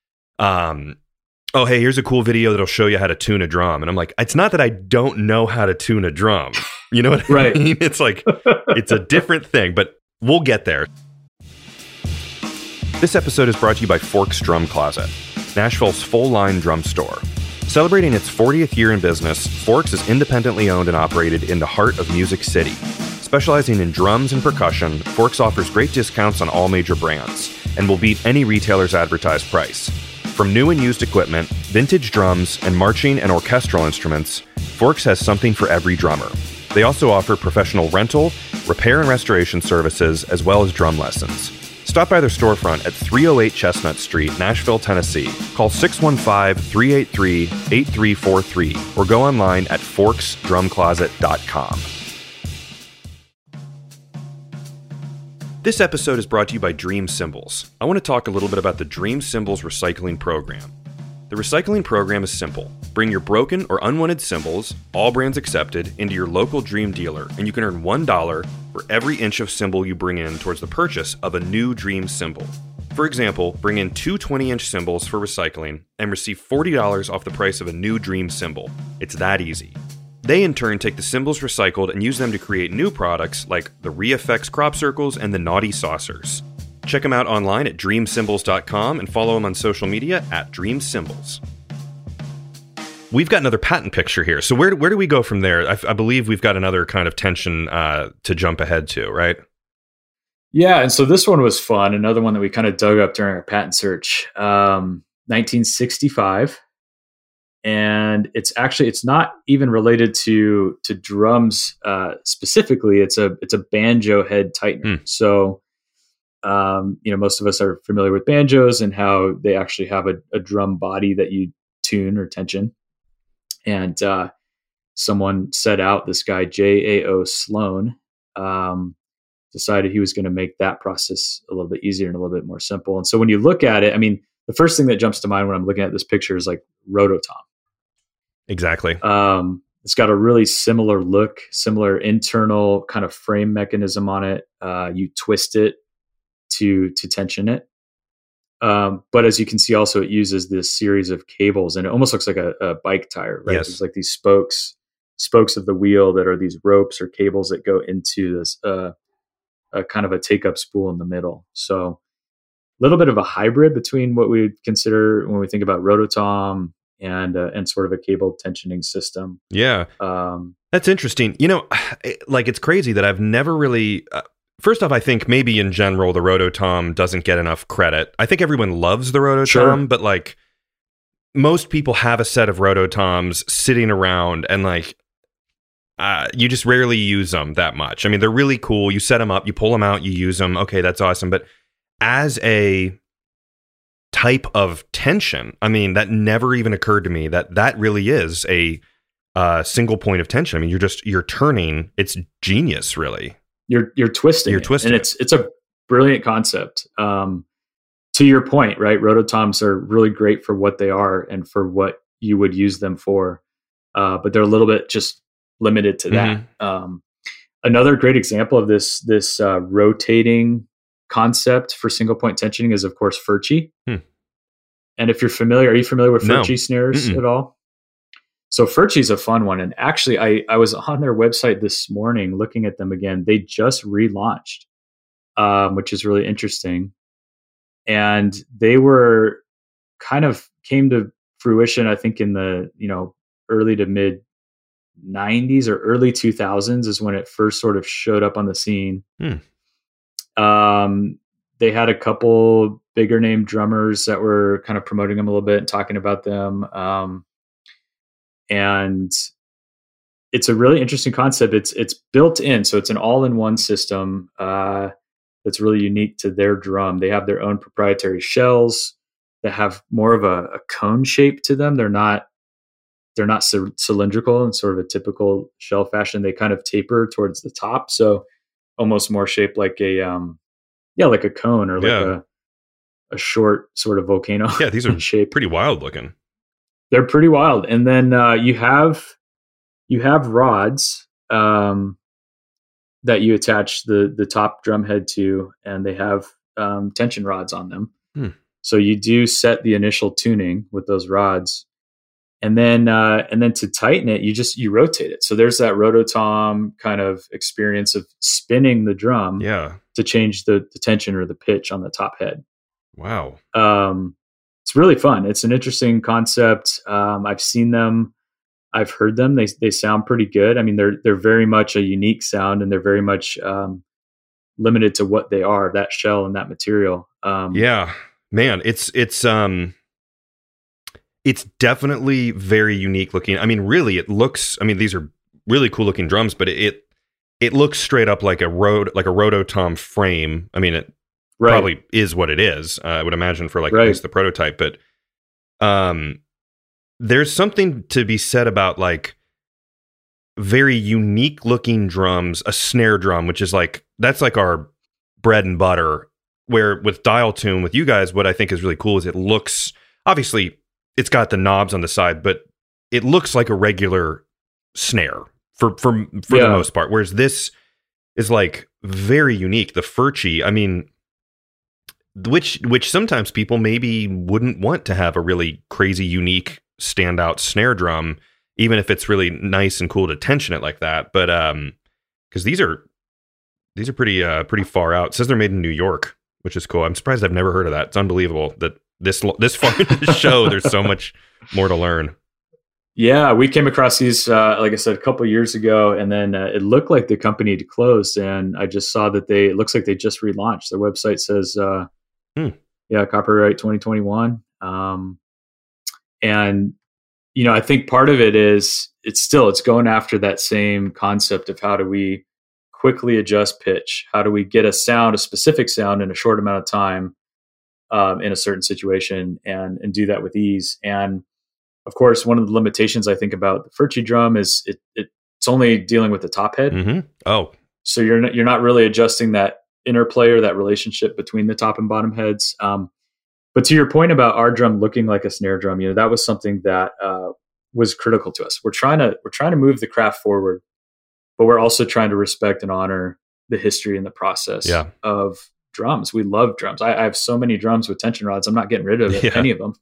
Speaker 1: um. oh, hey, here's a cool video that'll show you how to tune a drum. And I'm like, it's not that I don't know how to tune a drum. You know what
Speaker 2: right.
Speaker 1: I mean? It's like, it's a different thing, but we'll get there. This episode is brought to you by Forks Drum Closet, Nashville's full-line drum store. Celebrating its fortieth year in business, Forks is independently owned and operated in the heart of Music City. Specializing in drums and percussion, Forks offers great discounts on all major brands and will beat any retailer's advertised price. From new and used equipment, vintage drums, and marching and orchestral instruments, Forks has something for every drummer. They also offer professional rental, repair and restoration services, as well as drum lessons. Stop by their storefront at three oh eight Chestnut Street, Nashville, Tennessee. Call six one five, three eight three, eight three four three or go online at forks drum closet dot com. This episode is brought to you by Dream Cymbals. I want to talk a little bit about the Dream Cymbals recycling program. The recycling program is simple. Bring your broken or unwanted cymbals, all brands accepted, into your local Dream dealer, and you can earn one dollar for every inch of cymbal you bring in towards the purchase of a new Dream cymbal. For example, bring in two twenty-inch cymbals for recycling and receive forty dollars off the price of a new Dream cymbal. It's that easy. They, in turn, take the cymbals recycled and use them to create new products like the ReFX crop circles and the Naughty Saucers. Check them out online at dream cymbals dot com and follow them on social media at Dream Cymbals. we've got another patent picture here. So where where do we go from there? I, I believe we've got another kind of tension uh, to jump ahead to, right?
Speaker 2: Yeah, and so this one was fun. Another one that we kind of dug up during our patent search, um, nineteen sixty-five, and it's actually it's not even related to to drums uh, specifically. It's a it's a banjo head tightener.
Speaker 1: Mm.
Speaker 2: So, um, you know, most of us are familiar with banjos and how they actually have a, a drum body that you tune or tension. And uh, someone set out, this guy J A O Sloan. Um, decided he was going to make that process a little bit easier and a little bit more simple. And so when you look at it, I mean, the first thing that jumps to mind when I'm looking at this picture is like Rototom.
Speaker 1: Exactly.
Speaker 2: Um, it's got a really similar look, similar internal kind of frame mechanism on it. Uh, you twist it to to tension it. Um, but as you can see, also it uses this series of cables, and it almost looks like a, a bike tire, right?
Speaker 1: Yes.
Speaker 2: There's like these spokes, spokes of the wheel that are these ropes or cables that go into this uh, a kind of a take-up spool in the middle. So a little bit of a hybrid between what we would consider when we think about Rototom and uh, and sort of a cable tensioning system.
Speaker 1: Yeah.
Speaker 2: Um,
Speaker 1: That's interesting. You know, like it's crazy that I've never really... Uh, first off, I think maybe in general, the Rototom doesn't get enough credit. I think everyone loves the Rototom,
Speaker 2: Sure.
Speaker 1: but like most people have a set of Rototoms sitting around and like, Uh, you just rarely use them that much. I mean, they're really cool. You set them up, you pull them out, you use them. Okay, that's awesome. But as a type of tension, I mean, that never even occurred to me that that really is a uh, single point of tension. I mean, you're just, you're turning. It's genius, really.
Speaker 2: You're you're twisting.
Speaker 1: You're
Speaker 2: it.
Speaker 1: twisting.
Speaker 2: And it's it's a brilliant concept. Um, to your point, right? Rototoms are really great for what they are and for what you would use them for. Uh, but they're a little bit just limited to that.
Speaker 1: Mm-hmm.
Speaker 2: Um, another great example of this this uh, rotating concept for single point tensioning is, of course, Furchi.
Speaker 1: Hmm.
Speaker 2: And if you're familiar, are you familiar with
Speaker 1: No.
Speaker 2: Furchi snares
Speaker 1: Mm-mm.
Speaker 2: at all? So Furchi's a fun one. And actually, I, I was on their website this morning looking at them again. They just relaunched, um, which is really interesting. And they were kind of came to fruition, I think, in the, you know, early to mid nineties or early two thousands is when it first sort of showed up on the scene.
Speaker 1: Hmm.
Speaker 2: Um, they had a couple bigger name drummers that were kind of promoting them a little bit and talking about them. Um, and it's a really interesting concept. It's, it's built in. So it's an all-in-one system uh, that's really unique to their drum. They have their own proprietary shells that have more of a, a cone shape to them. They're not They're not c- cylindrical in sort of a typical shell fashion. They kind of taper towards the top. So almost more shaped like a, um, yeah, like a cone or like
Speaker 1: Yeah.
Speaker 2: a, a short sort of volcano.
Speaker 1: Yeah, these are
Speaker 2: shape.
Speaker 1: pretty wild looking.
Speaker 2: They're pretty wild. And then uh, you have, you have rods um, that you attach the, the top drum head to, and they have um, tension rods on them.
Speaker 1: Hmm.
Speaker 2: So you do set the initial tuning with those rods. And then, uh, and then to tighten it, you just, you rotate it. So there's that Rototom kind of experience of spinning the drum
Speaker 1: Yeah.
Speaker 2: to change the, the tension or the pitch on the top head.
Speaker 1: Wow.
Speaker 2: Um, it's really fun. It's an interesting concept. Um, I've seen them, I've heard them. They, they sound pretty good. I mean, they're, they're very much a unique sound, and they're very much, um, limited to what they are, that shell and that material. Um,
Speaker 1: Yeah, man, it's, it's, um, it's definitely very unique looking. I mean, really, it looks, I mean, these are really cool looking drums, but it, it looks straight up like a road, like a Rototom frame. I mean, it
Speaker 2: right.
Speaker 1: probably is what it is. Uh, I would imagine for like
Speaker 2: Right.
Speaker 1: at least the prototype, but, um, there's something to be said about like very unique looking drums, a snare drum, which is like, that's like our bread and butter, where with Dial Tune, with you guys, what I think is really cool is it looks, obviously, it's got the knobs on the side, but it looks like a regular snare for for for
Speaker 2: Yeah.
Speaker 1: the most part. Whereas this is like very unique. The Furchi, I mean, which which sometimes people maybe wouldn't want to have a really crazy, unique, standout snare drum, even if it's really nice and cool to tension it like that. But um, because these are these are pretty uh pretty far out. It says they're made in New York, which is cool. I'm surprised I've never heard of that. It's unbelievable that this this far into the show, there's so much more to learn.
Speaker 2: Yeah, we came across these, uh, like I said, a couple years ago, and then uh, it looked like the company had closed, and I just saw that they, it looks like they just relaunched. Their website says, uh,
Speaker 1: hmm.
Speaker 2: yeah, copyright twenty twenty-one. Um, and, you know, I think part of it is it's still, it's going after that same concept of how do we quickly adjust pitch? How do we get a sound, a specific sound in a short amount of time um, in a certain situation and, and do that with ease. And, of course, one of the limitations I think about the Furchi drum is it, it it's only dealing with the top head.
Speaker 1: Mm-hmm. Oh,
Speaker 2: so you're not, you're not really adjusting that interplay or that relationship between the top and bottom heads. Um, but to your point about our drum looking like a snare drum, you know, that was something that uh, was critical to us. We're trying to we're trying to move the craft forward, but we're also trying to respect and honor the history and the process
Speaker 1: yeah.
Speaker 2: of drums. We love drums. I, I have so many drums with tension rods. I'm not getting rid of it,
Speaker 1: yeah.
Speaker 2: any of them.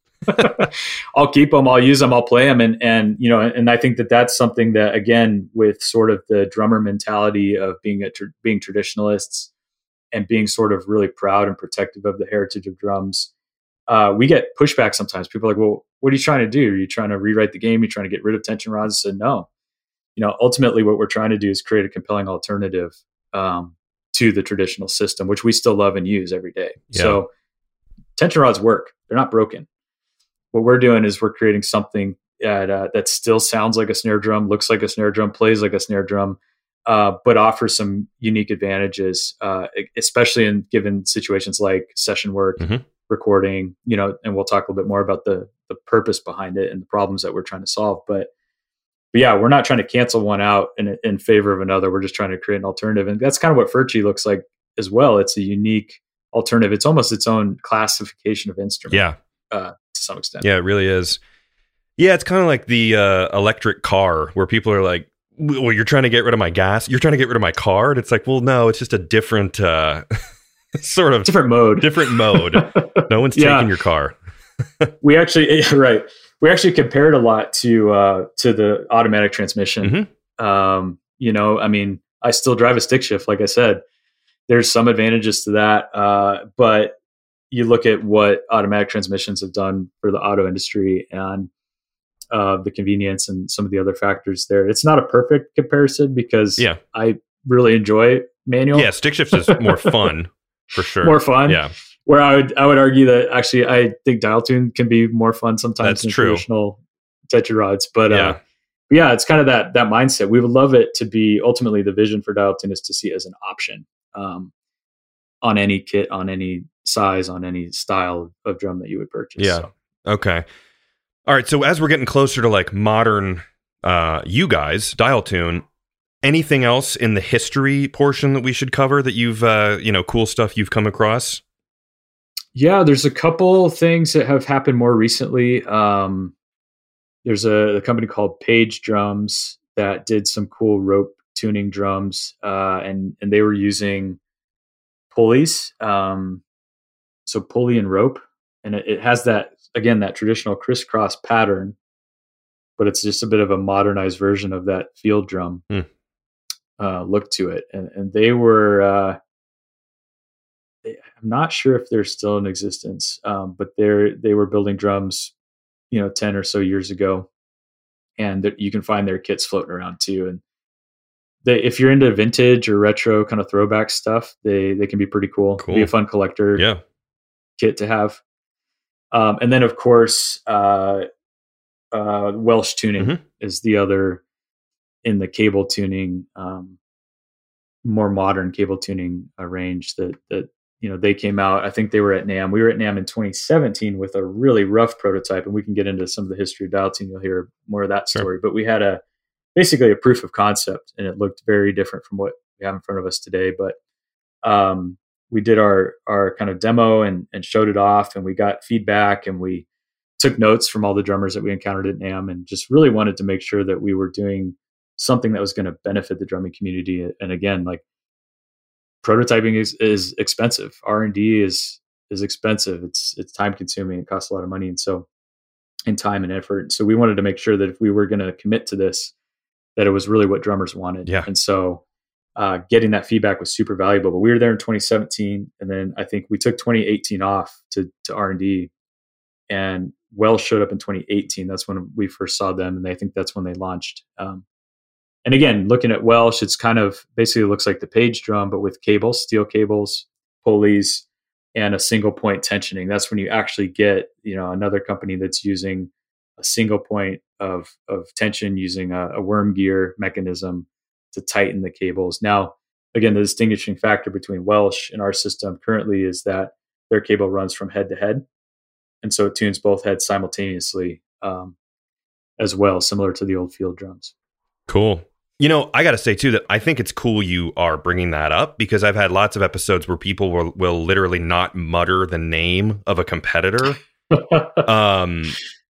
Speaker 2: I'll keep them, I'll use them, I'll play them. And, and, you know, and I think that that's something that, again, with sort of the drummer mentality of being a, tr- being traditionalists and being sort of really proud and protective of the heritage of drums, uh, we get pushback sometimes. People are like, well, what are you trying to do? Are you trying to rewrite the game? Are you trying to get rid of tension rods? I said, no, you know, ultimately what we're trying to do is create a compelling alternative, um, to the traditional system, which we still love and use every day.
Speaker 1: Yeah.
Speaker 2: So tension rods work. They're not broken. What we're doing is we're creating something that, uh, that still sounds like a snare drum, looks like a snare drum, plays like a snare drum, uh, but offers some unique advantages, uh, especially in given situations like session work,
Speaker 1: mm-hmm.
Speaker 2: recording, you know, and we'll talk a little bit more about the the purpose behind it and the problems that we're trying to solve. But, but yeah, we're not trying to cancel one out in, in favor of another. We're just trying to create an alternative. And that's kind of what Furchi looks like as well. It's a unique alternative. It's almost its own classification of instrument.
Speaker 1: Yeah.
Speaker 2: Uh, to some extent.
Speaker 1: Yeah, it really is. Yeah, it's kind of like the uh, electric car where people are like, well, you're trying to get rid of my gas. You're trying to get rid of my car. And it's like, well, no, it's just a different uh, sort of
Speaker 2: different mode.
Speaker 1: Different mode. No one's
Speaker 2: yeah.
Speaker 1: taking your car.
Speaker 2: we actually, right. We actually compared a lot to uh, to the automatic transmission.
Speaker 1: Mm-hmm.
Speaker 2: Um, you know, I mean, I still drive a stick shift. Like I said, there's some advantages to that. Uh, but you look at what automatic transmissions have done for the auto industry and uh, the convenience and some of the other factors there. It's not a perfect comparison because
Speaker 1: yeah.
Speaker 2: I really enjoy manual.
Speaker 1: Yeah, stick shifts is more fun for sure.
Speaker 2: More fun.
Speaker 1: Yeah.
Speaker 2: Where I would I would argue that actually I think dial tune can be more fun sometimes
Speaker 1: That's
Speaker 2: than
Speaker 1: true.
Speaker 2: traditional tension rods. But
Speaker 1: yeah.
Speaker 2: Uh, yeah, it's kind of that that mindset. We would love it to be ultimately the vision for dial tune is to see it as an option um, on any kit, on any size, on any style of drum that you would purchase.
Speaker 1: Yeah.
Speaker 2: So.
Speaker 1: Okay. All right. So as we're getting closer to like modern, uh, you guys, dial tune, anything else in the history portion that we should cover that you've, uh, you know, cool stuff you've come across?
Speaker 2: Yeah, there's a couple things that have happened more recently. Um, there's a, a company called Page Drums that did some cool rope tuning drums, uh, and and they were using pulleys. Um, So pulley and rope, and it, it has that, again, that traditional crisscross pattern, but it's just a bit of a modernized version of that field drum
Speaker 1: mm.
Speaker 2: uh, look to it. And, and they were, uh, they, I'm not sure if they're still in existence, um, but they're, they were building drums, you know, ten or so years ago. And th- you can find their kits floating around too. And they, if you're into vintage or retro kind of throwback stuff, they, they can be pretty cool.
Speaker 1: Cool.
Speaker 2: Be a fun collector.
Speaker 1: Yeah.
Speaker 2: Kit to have. Um, and then of course, uh, uh, Welsh tuning
Speaker 1: mm-hmm.
Speaker 2: is the other in the cable tuning, um, more modern cable tuning uh, range that, that, you know, they came out, I think they were at NAMM. We were at NAMM in twenty seventeen with a really rough prototype, and we can get into some of the history of dial tune. You'll hear more of that story,
Speaker 1: sure.
Speaker 2: But we had a, basically a proof of concept, and it looked very different from what we have in front of us today. But, um, we did our, our kind of demo and, and showed it off, and we got feedback, and we took notes from all the drummers that we encountered at NAMM, and just really wanted to make sure that we were doing something that was going to benefit the drumming community. And again, like prototyping is, is expensive. R and D is, is expensive. It's, it's time consuming. It costs a lot of money. And so, and time and effort. So we wanted to make sure that if we were going to commit to this, that it was really what drummers wanted.
Speaker 1: Yeah.
Speaker 2: And so, Uh, getting that feedback was super valuable. But we were there in twenty seventeen, and then I think we took twenty eighteen off to to R and D, and Welsh showed up in twenty eighteen. That's when we first saw them, and I think that's when they launched. Um, and again, looking at Welsh, it's kind of basically looks like the Page drum, but with cables, steel cables, pulleys, and a single point tensioning. That's when you actually get, you know, another company that's using a single point of of tension using a, a worm gear mechanism to tighten the cables. Now, again, the distinguishing factor between Welsh and our system currently is that their cable runs from head to head, and so it tunes both heads simultaneously um, as well, similar to the old field drums.
Speaker 1: Cool. You know, I got to say, too, that I think it's cool you are bringing that up, because I've had lots of episodes where people will, will literally not mutter the name of a competitor. um,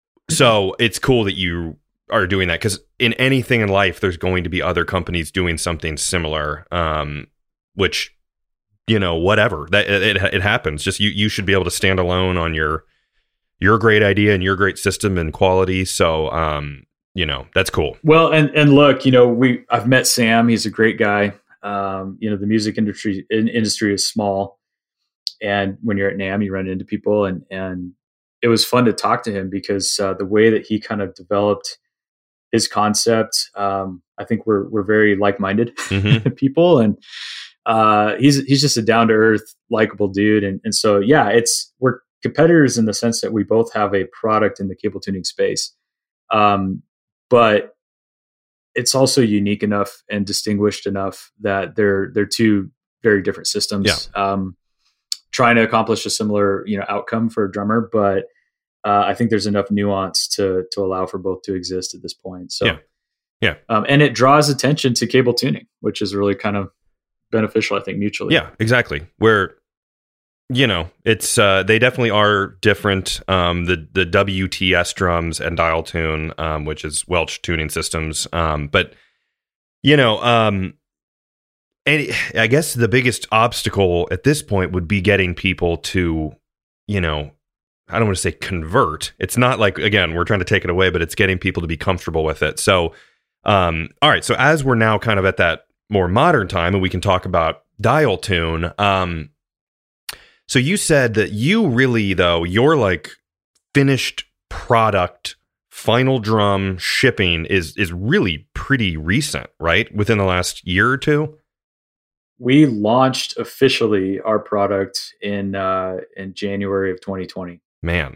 Speaker 1: so it's cool that you are doing that, because in anything in life, there's going to be other companies doing something similar, um, which, you know, whatever. That it, it, it happens. Just you, you should be able to stand alone on your your great idea and your great system and quality. So, um, you know, that's cool.
Speaker 2: Well, and and look, you know, we I've met Sam. He's a great guy. Um, you know, the music industry in, industry is small, and when you're at NAMM, you run into people, and and it was fun to talk to him, because uh, the way that he kind of developed his concept, um, I think we're we're very like-minded mm-hmm. people, and uh, he's he's just a down to earth, likable dude, and and so yeah, it's we're competitors in the sense that we both have a product in the cable tuning space. Um, But it's also unique enough and distinguished enough that they're they're two very different systems, yeah. um, trying to accomplish a similar, you know, outcome for a drummer. But uh, I think there's enough nuance to to allow for both to exist at this point. So,
Speaker 1: yeah, yeah.
Speaker 2: Um, and it draws attention to cable tuning, which is really kind of beneficial, I think, mutually.
Speaker 1: Yeah, exactly. Where, you know, it's uh, they definitely are different. Um, the the W T S drums and Dial Tune, um, which is Welch Tuning Systems. Um, but you know, um, and I guess the biggest obstacle at this point would be getting people to, you know, I don't want to say convert. It's not like, again, we're trying to take it away, but it's getting people to be comfortable with it. So, um, all right. So as we're now kind of at that more modern time, and we can talk about Dial Tune. Um, So you said that you really, though, your like finished product, final drum shipping is is really pretty recent, right? Within the last year or two?
Speaker 2: We launched officially our product in uh, in January of twenty twenty.
Speaker 1: Man.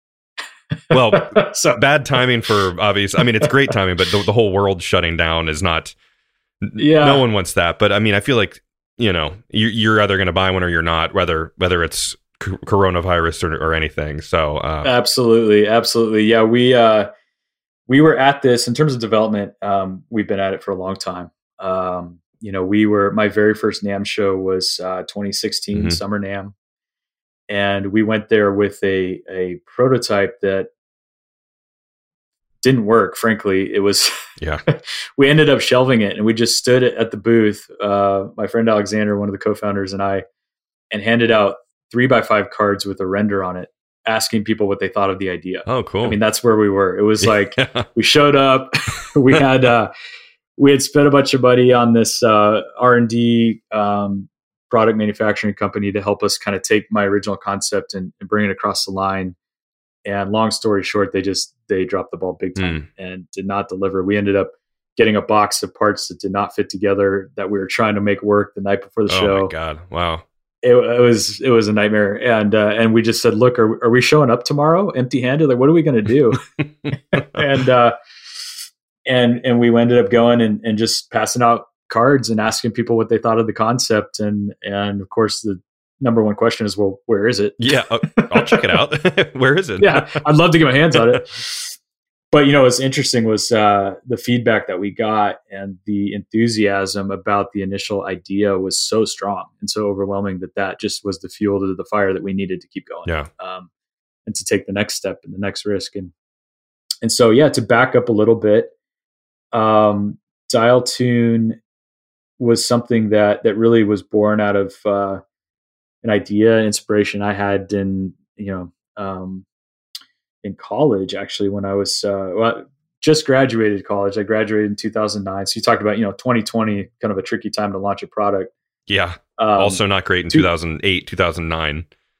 Speaker 1: Well, so bad timing for obvious. I mean, it's great timing, but the, the whole world shutting down is not, yeah. No one wants that. But I mean, I feel like, you know, you're either going to buy one or you're not, whether whether it's coronavirus or, or anything. So uh,
Speaker 2: absolutely, absolutely, yeah. We uh, we were at this in terms of development. Um, we've been at it for a long time. Um, you know, we were my very first NAMM show was uh, twenty sixteen mm-hmm. Summer NAMM, and we went there with a a prototype that didn't work. Frankly, it was.
Speaker 1: Yeah.
Speaker 2: We ended up shelving it, and we just stood at the booth. Uh, my friend Alexander, one of the co-founders, and I, and handed out three by five cards with a render on it, asking people what they thought of the idea.
Speaker 1: Oh, cool.
Speaker 2: I mean, that's where we were. It was like we showed up. we had uh, we had spent a bunch of money on this uh, R and D um, product manufacturing company to help us kind of take my original concept and, and bring it across the line. And long story short, they just, they dropped the ball big time mm. and did not deliver. We ended up getting a box of parts that did not fit together that we were trying to make work the night before the
Speaker 1: oh
Speaker 2: show.
Speaker 1: Oh my God. Wow.
Speaker 2: It, it was, it was a nightmare. And, uh, and we just said, look, are, are we showing up tomorrow empty handed? Like, what are we going to do? and, uh, and, and we ended up going and, and just passing out cards and asking people what they thought of the concept. And, and of course the number one question is, well, where is it?
Speaker 1: Yeah, I'll check it out. Where is it?
Speaker 2: Yeah, I'd love to get my hands on it. But, you know, what's interesting was uh, the feedback that we got, and the enthusiasm about the initial idea was so strong and so overwhelming that that just was the fuel to the fire that we needed to keep going.
Speaker 1: Yeah.
Speaker 2: Um, and to take the next step and the next risk. And and so, yeah, to back up a little bit, um, Dial Tune was something that that really was born out of uh, an idea, inspiration I had in, you know, um, in college, actually, when I was, uh, well, just graduated college. I graduated in two thousand nine. So you talked about, you know, twenty twenty, kind of a tricky time to launch a product.
Speaker 1: Yeah. Um, also not great in two thousand eight, two thousand nine.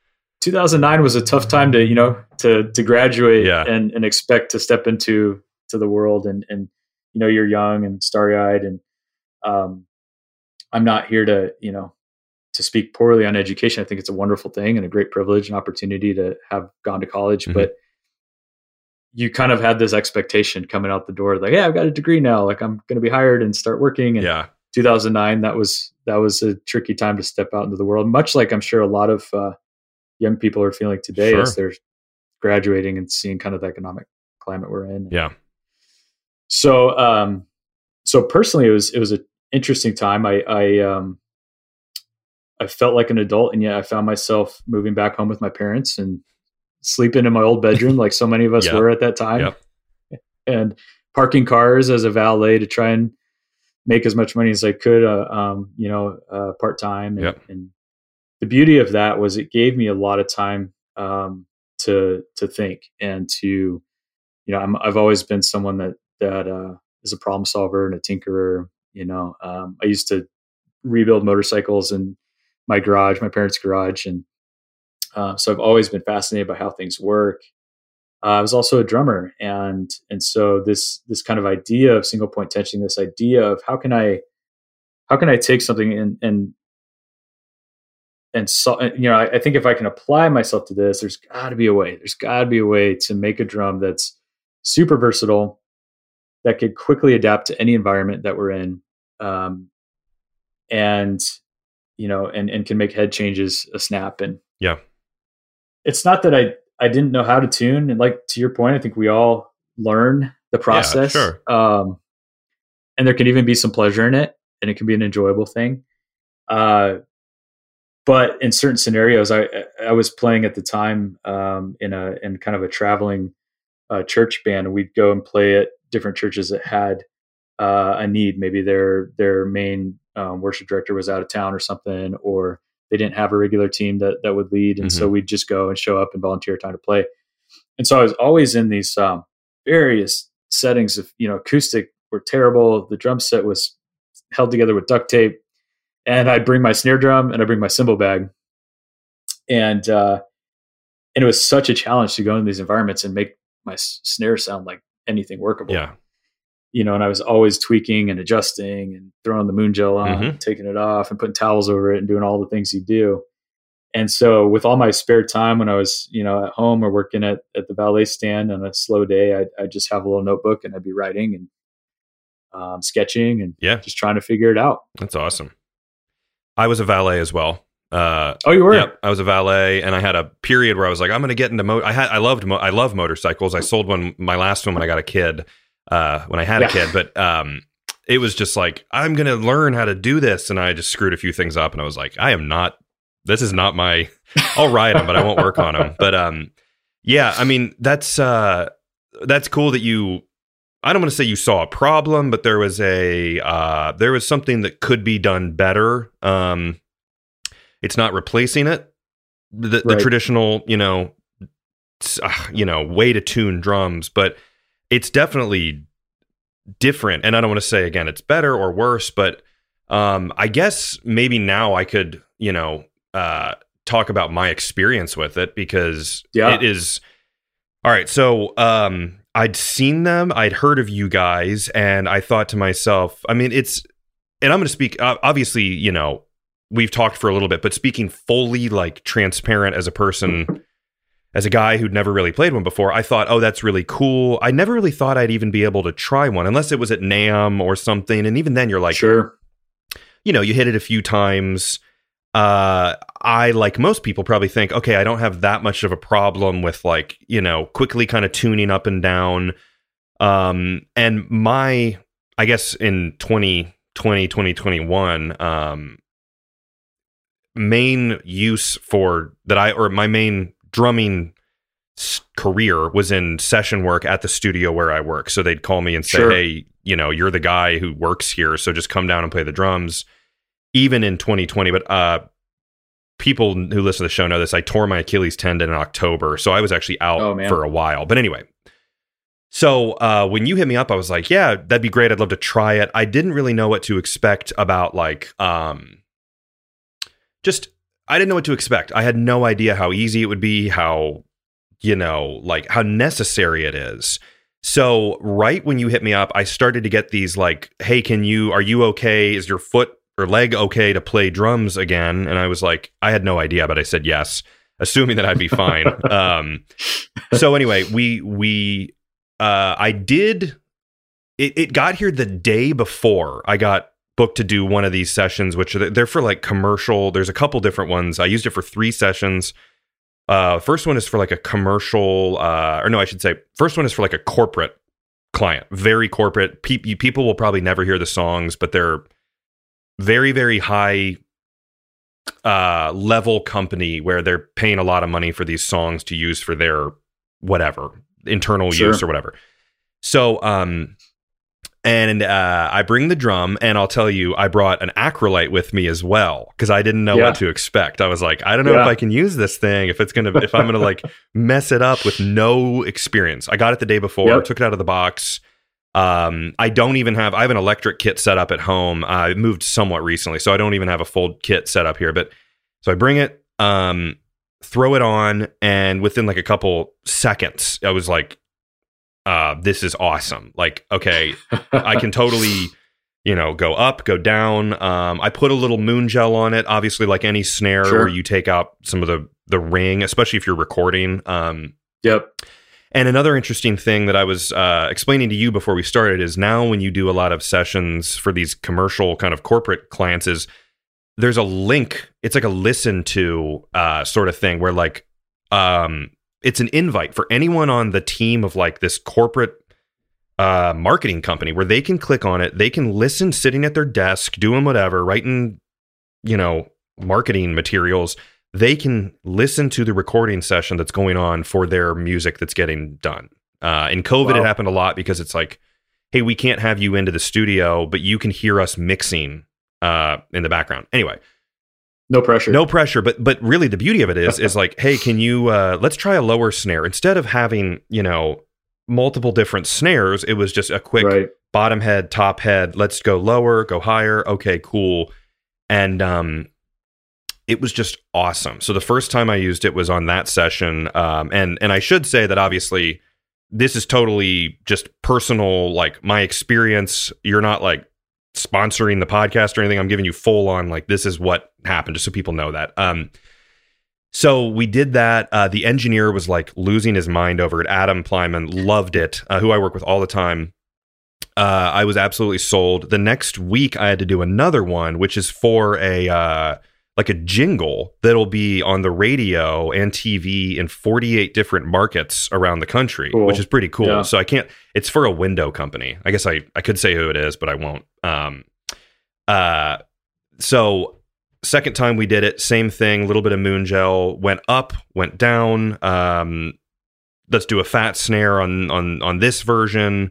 Speaker 2: two thousand nine was a tough time to, you know, to, to graduate
Speaker 1: yeah.
Speaker 2: and, and expect to step into, to the world. And, and, you know, you're young and starry eyed, and, um, I'm not here to, you know, to speak poorly on education. I think it's a wonderful thing and a great privilege and opportunity to have gone to college, mm-hmm. but you kind of had this expectation coming out the door, like, yeah, I've got a degree now, like I'm going to be hired and start working. And
Speaker 1: yeah.
Speaker 2: two thousand nine, that was, that was a tricky time to step out into the world, much like I'm sure a lot of uh, young people are feeling today sure. as they're graduating and seeing kind of the economic climate we're in.
Speaker 1: Yeah.
Speaker 2: So, um, so personally, it was, it was an interesting time. I, I, um, I felt like an adult, and yet I found myself moving back home with my parents and sleeping in my old bedroom, like so many of us yep. were at that time, yep. and parking cars as a valet to try and make as much money as I could, uh, um, you know, uh, part time. And,
Speaker 1: yep.
Speaker 2: and the beauty of that was it gave me a lot of time um, to to think and to, you know, I'm, I've always been someone that that uh, is a problem solver and a tinkerer. You know, um, I used to rebuild motorcycles in my garage, my parents' garage, and Uh, so I've always been fascinated by how things work. Uh, I was also a drummer, and and so this this kind of idea of single point tensioning, this idea of how can I how can I take something and and and so, you know, I, I think if I can apply myself to this, there's got to be a way. There's got to be a way to make a drum that's super versatile, that could quickly adapt to any environment that we're in, um, and you know, and and can make head changes a snap. And
Speaker 1: yeah.
Speaker 2: It's not that I, I didn't know how to tune. And like, to your point, I think we all learn the process.
Speaker 1: Yeah, sure.
Speaker 2: Um, and there can even be some pleasure in it, and it can be an enjoyable thing. Uh, but in certain scenarios, I, I was playing at the time um, in a, in kind of a traveling uh, church band, and we'd go and play at different churches that had uh, a need. Maybe their, their main um, worship director was out of town or something, or they didn't have a regular team that, that would lead. And mm-hmm. so we'd just go and show up and volunteer time to play. And so I was always in these um, various settings of, you know, acoustic were terrible. The drum set was held together with duct tape, and I'd bring my snare drum and I'd bring my cymbal bag. And, uh, and it was such a challenge to go in these environments and make my s- snare sound like anything workable.
Speaker 1: Yeah.
Speaker 2: You know, and I was always tweaking and adjusting and throwing the moon gel on,
Speaker 1: mm-hmm.
Speaker 2: and taking it off and putting towels over it and doing all the things you do. And so with all my spare time when I was, you know, at home or working at, at the valet stand on a slow day, I'd, I'd just have a little notebook and I'd be writing and um, sketching and
Speaker 1: yeah.
Speaker 2: just trying to figure it out.
Speaker 1: That's awesome. I was a valet as well. Uh,
Speaker 2: oh, you were?
Speaker 1: Yeah, I was a valet, and I had a period where I was like, I'm going to get into mo. I had, I loved, mo- I love motorcycles. I sold one, my last one when I got a kid. Uh, when I had
Speaker 2: yeah.
Speaker 1: a kid, but um, it was just like, I'm going to learn how to do this. And I just screwed a few things up, and I was like, I am not, this is not my, I'll ride them, but I won't work on them. But um, yeah, I mean, that's, uh, that's cool that you, I don't want to say you saw a problem, but there was a, uh, there was something that could be done better. Um, it's not replacing it. The,
Speaker 2: right.
Speaker 1: the traditional, you know, uh, you know, way to tune drums, but it's definitely different. And I don't want to say, again, it's better or worse, but um, I guess maybe now I could, you know, uh, talk about my experience with it, because
Speaker 2: yeah.
Speaker 1: it is, all right. So um, I'd seen them, I'd heard of you guys, and I thought to myself, I mean, it's, and I'm going to speak, uh, obviously, you know, we've talked for a little bit, but speaking fully like transparent as a person, as a guy who'd never really played one before, I thought, oh, that's really cool. I never really thought I'd even be able to try one unless it was at NAMM or something. And even then you're like,
Speaker 2: sure,
Speaker 1: you know, you hit it a few times. Uh, I, like most people, probably think, okay, I don't have that much of a problem with, like, you know, quickly kind of tuning up and down. Um, and my, I guess in twenty twenty, twenty twenty-one, um, main use for that I, or my main drumming career was in session work at the studio where I work. So they'd call me and say, sure. hey, you know, you're the guy who works here, so just come down and play the drums. Even in twenty twenty, but uh, people who listen to the show know this, I tore my Achilles tendon in October. So I was actually out oh, for a while. But anyway, so uh, when you hit me up, I was like, yeah, that'd be great. I'd love to try it. I didn't really know what to expect about, like, um, just I didn't know what to expect. I had no idea how easy it would be, how, you know, like how necessary it is. So right when you hit me up, I started to get these like, hey, can you, are you okay? Is your foot or leg okay to play drums again? And I was like, I had no idea, but I said yes, assuming that I'd be fine. um, so anyway, we, we, uh, I did, it, it got here the day before I got booked to do one of these sessions, which are, they're for like commercial. There's a couple different ones. I used it for three sessions. Uh, first one is for like a commercial, uh, or no, I should say, first one is for like a corporate client, very corporate. Pe- people will probably never hear the songs, but they're very, very high uh, level company where they're paying a lot of money for these songs to use for their whatever internal
Speaker 2: Sure.
Speaker 1: use or whatever. So, um, And uh, I bring the drum, and I'll tell you, I brought an Acrolite with me as well because I didn't know
Speaker 2: Yeah.
Speaker 1: what to expect. I was like, I don't know
Speaker 2: Yeah.
Speaker 1: if I can use this thing, if it's gonna, if I'm gonna like mess it up with no experience. I got it the day before,
Speaker 2: Yep.
Speaker 1: took it out of the box. Um, I don't even have. I have an electric kit set up at home. I moved somewhat recently, so I don't even have a full kit set up here. But so I bring it, um, throw it on, and within like a couple seconds, I was like, uh, this is awesome. Like, okay, I can totally, you know, go up, go down. Um, I put a little moon gel on it, obviously, like any snare
Speaker 2: Sure.
Speaker 1: where you take out some of the, the ring, especially if you're recording. Um,
Speaker 2: Yep.
Speaker 1: and another interesting thing that I was uh, explaining to you before we started is now when you do a lot of sessions for these commercial kind of corporate clients is there's a link. It's like a listen to uh, sort of thing where like, um, it's an invite for anyone on the team of like this corporate uh, marketing company where they can click on it. They can listen sitting at their desk, doing whatever, writing, you know, marketing materials. They can listen to the recording session that's going on for their music that's getting done. Uh, in COVID,
Speaker 2: Wow.
Speaker 1: it happened a lot because it's like, hey, we can't have you into the studio, but you can hear us mixing uh, in the background. Anyway.
Speaker 2: No pressure.
Speaker 1: No pressure, but but really the beauty of it is is like, hey, can you uh, let's try a lower snare instead of having, you know, multiple different snares. It was just a quick
Speaker 2: Right.
Speaker 1: bottom head, top head. Let's go lower, go higher. Okay, cool. And um, it was just awesome. So the first time I used it was on that session, um, and and I should say that obviously this is totally just personal, like my experience. You're not like sponsoring the podcast or anything. I'm giving you full on like this is what happened, just so people know that. Um, so we did that. Uh, the engineer was like losing his mind over it. Adam Plyman loved it, uh, who I work with all the time. Uh, I was absolutely sold. The next week I had to do another one, which is for a uh, like a jingle that'll be on the radio and T V in forty-eight different markets around the country,
Speaker 2: Cool.
Speaker 1: which is pretty cool.
Speaker 2: Yeah.
Speaker 1: So I can't, it's for a window company. I guess I, I could say who it is, but I won't. Um, uh, so second time we did it, same thing, a little bit of moon gel, went up, went down. Um, let's do a fat snare on, on, on this version.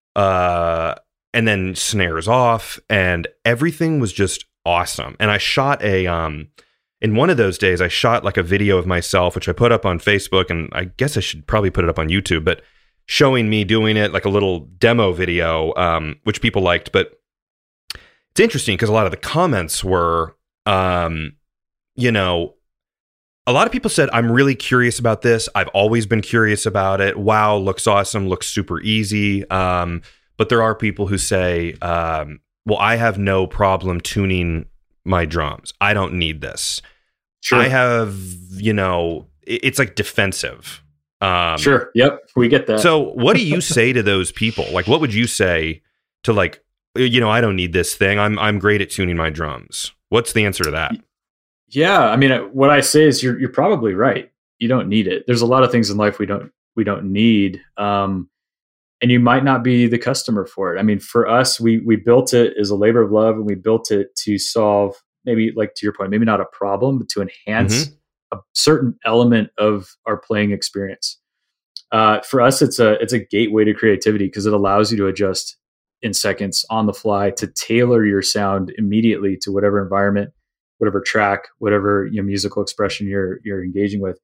Speaker 1: Uh, and then snares off, and everything was just awesome. And I shot a, um, in one of those days, I shot like a video of myself, which I put up on Facebook, and I guess I should probably put it up on YouTube, but showing me doing it, like a little demo video, um, which people liked. But it's interesting because a lot of the comments were, um, you know, a lot of people said, I'm really curious about this. I've always been curious about it. Wow, looks awesome, looks super easy. Um, but there are people who say, um, well, I have no problem tuning my drums. I don't need this.
Speaker 2: Sure.
Speaker 1: I have, you know, it- it's like defensive. Um,
Speaker 2: Sure. Yep. We get that.
Speaker 1: So what do you say to those people? Like, what would you say to like, you know, I don't need this thing. I'm I'm great at tuning my drums. What's the answer to that?
Speaker 2: Yeah, I mean, what I say is you're you're probably right. You don't need it. There's a lot of things in life we don't we don't need, um, and you might not be the customer for it. I mean, for us, we we built it as a labor of love, and we built it to solve maybe, like to your point, maybe not a problem, but to enhance
Speaker 1: Mm-hmm.
Speaker 2: a certain element of our playing experience. Uh, for us, it's a it's a gateway to creativity because it allows you to adjust in seconds on the fly to tailor your sound immediately to whatever environment, whatever track, whatever, you know, musical expression you're you're engaging with.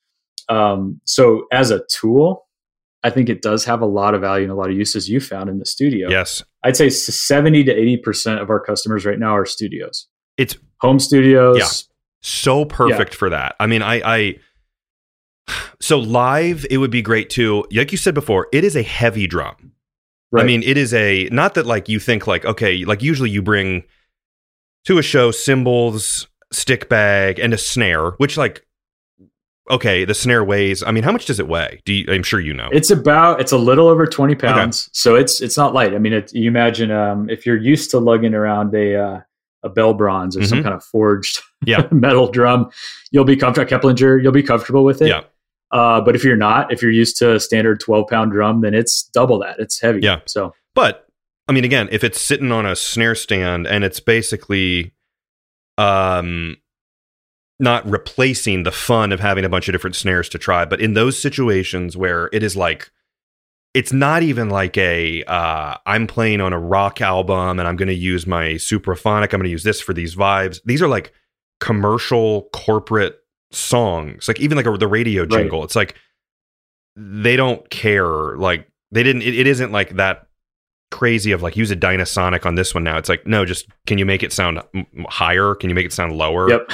Speaker 2: Um, so as a tool, I think it does have a lot of value and a lot of uses you found in the studio.
Speaker 1: Yes.
Speaker 2: I'd say seventy to eighty percent of our customers right now are studios.
Speaker 1: It's
Speaker 2: Home studios,
Speaker 1: Yeah. So perfect yeah. for that. I mean, I, I, so live, it would be great too. Like you said before, it is a heavy drum. Right. I mean, it is a, not that like you think like, okay, like usually you bring to a show cymbals, stick bag, and a snare, which like, okay, the snare weighs, I mean, how much does it weigh? Do you, I'm sure you know.
Speaker 2: It's about, it's a little over twenty pounds. Okay. So it's, it's not light. I mean, it, you imagine um, if you're used to lugging around a, uh, a bell bronze or mm-hmm. some kind of forged
Speaker 1: yeah.
Speaker 2: metal drum, you'll be comfortable, Keplinger, you'll be comfortable with it.
Speaker 1: Yeah.
Speaker 2: Uh, but if you're not, if you're used to a standard twelve pound drum, then it's double that. It's heavy.
Speaker 1: Yeah.
Speaker 2: So,
Speaker 1: but I mean, again, if it's sitting on a snare stand and it's basically, um, not replacing the fun of having a bunch of different snares to try, but in those situations where it is like, it's not even like a, uh, I'm playing on a rock album and I'm going to use my Supraphonic. I'm going to use this for these vibes. These are like commercial corporate songs, like even like a, the radio jingle. Right. It's like, they don't care. Like they didn't, it, it isn't like that crazy of like use a Dynasonic on this one now. It's like, no, just, can you make it sound m- higher? Can you make it sound lower?
Speaker 2: Yep.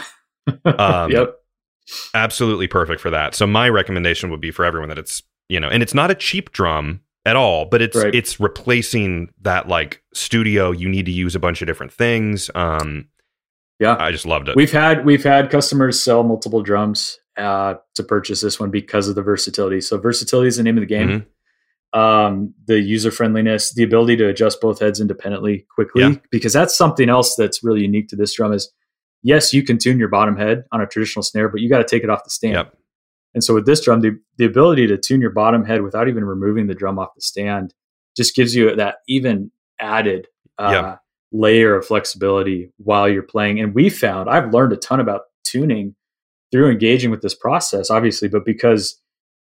Speaker 1: um,
Speaker 2: yep.
Speaker 1: Absolutely perfect for that. So my recommendation would be for everyone that it's, you know, and it's not a cheap drum at all, but it's, right. it's replacing that like studio. You need to use a bunch of different things. Um,
Speaker 2: yeah,
Speaker 1: I just loved it.
Speaker 2: We've had, we've had customers sell multiple drums, uh, to purchase this one because of the versatility. So versatility is the name of the game. Mm-hmm. Um, the user friendliness, the ability to adjust both heads independently quickly, yeah. because that's something else that's really unique to this drum is, yes, you can tune your bottom head on a traditional snare, but you got to take it off the stand.
Speaker 1: Yep.
Speaker 2: And so with this drum, the, the ability to tune your bottom head without even removing the drum off the stand just gives you that even added uh, yep. layer of flexibility while you're playing. And we found, I've learned a ton about tuning through engaging with this process, obviously, but because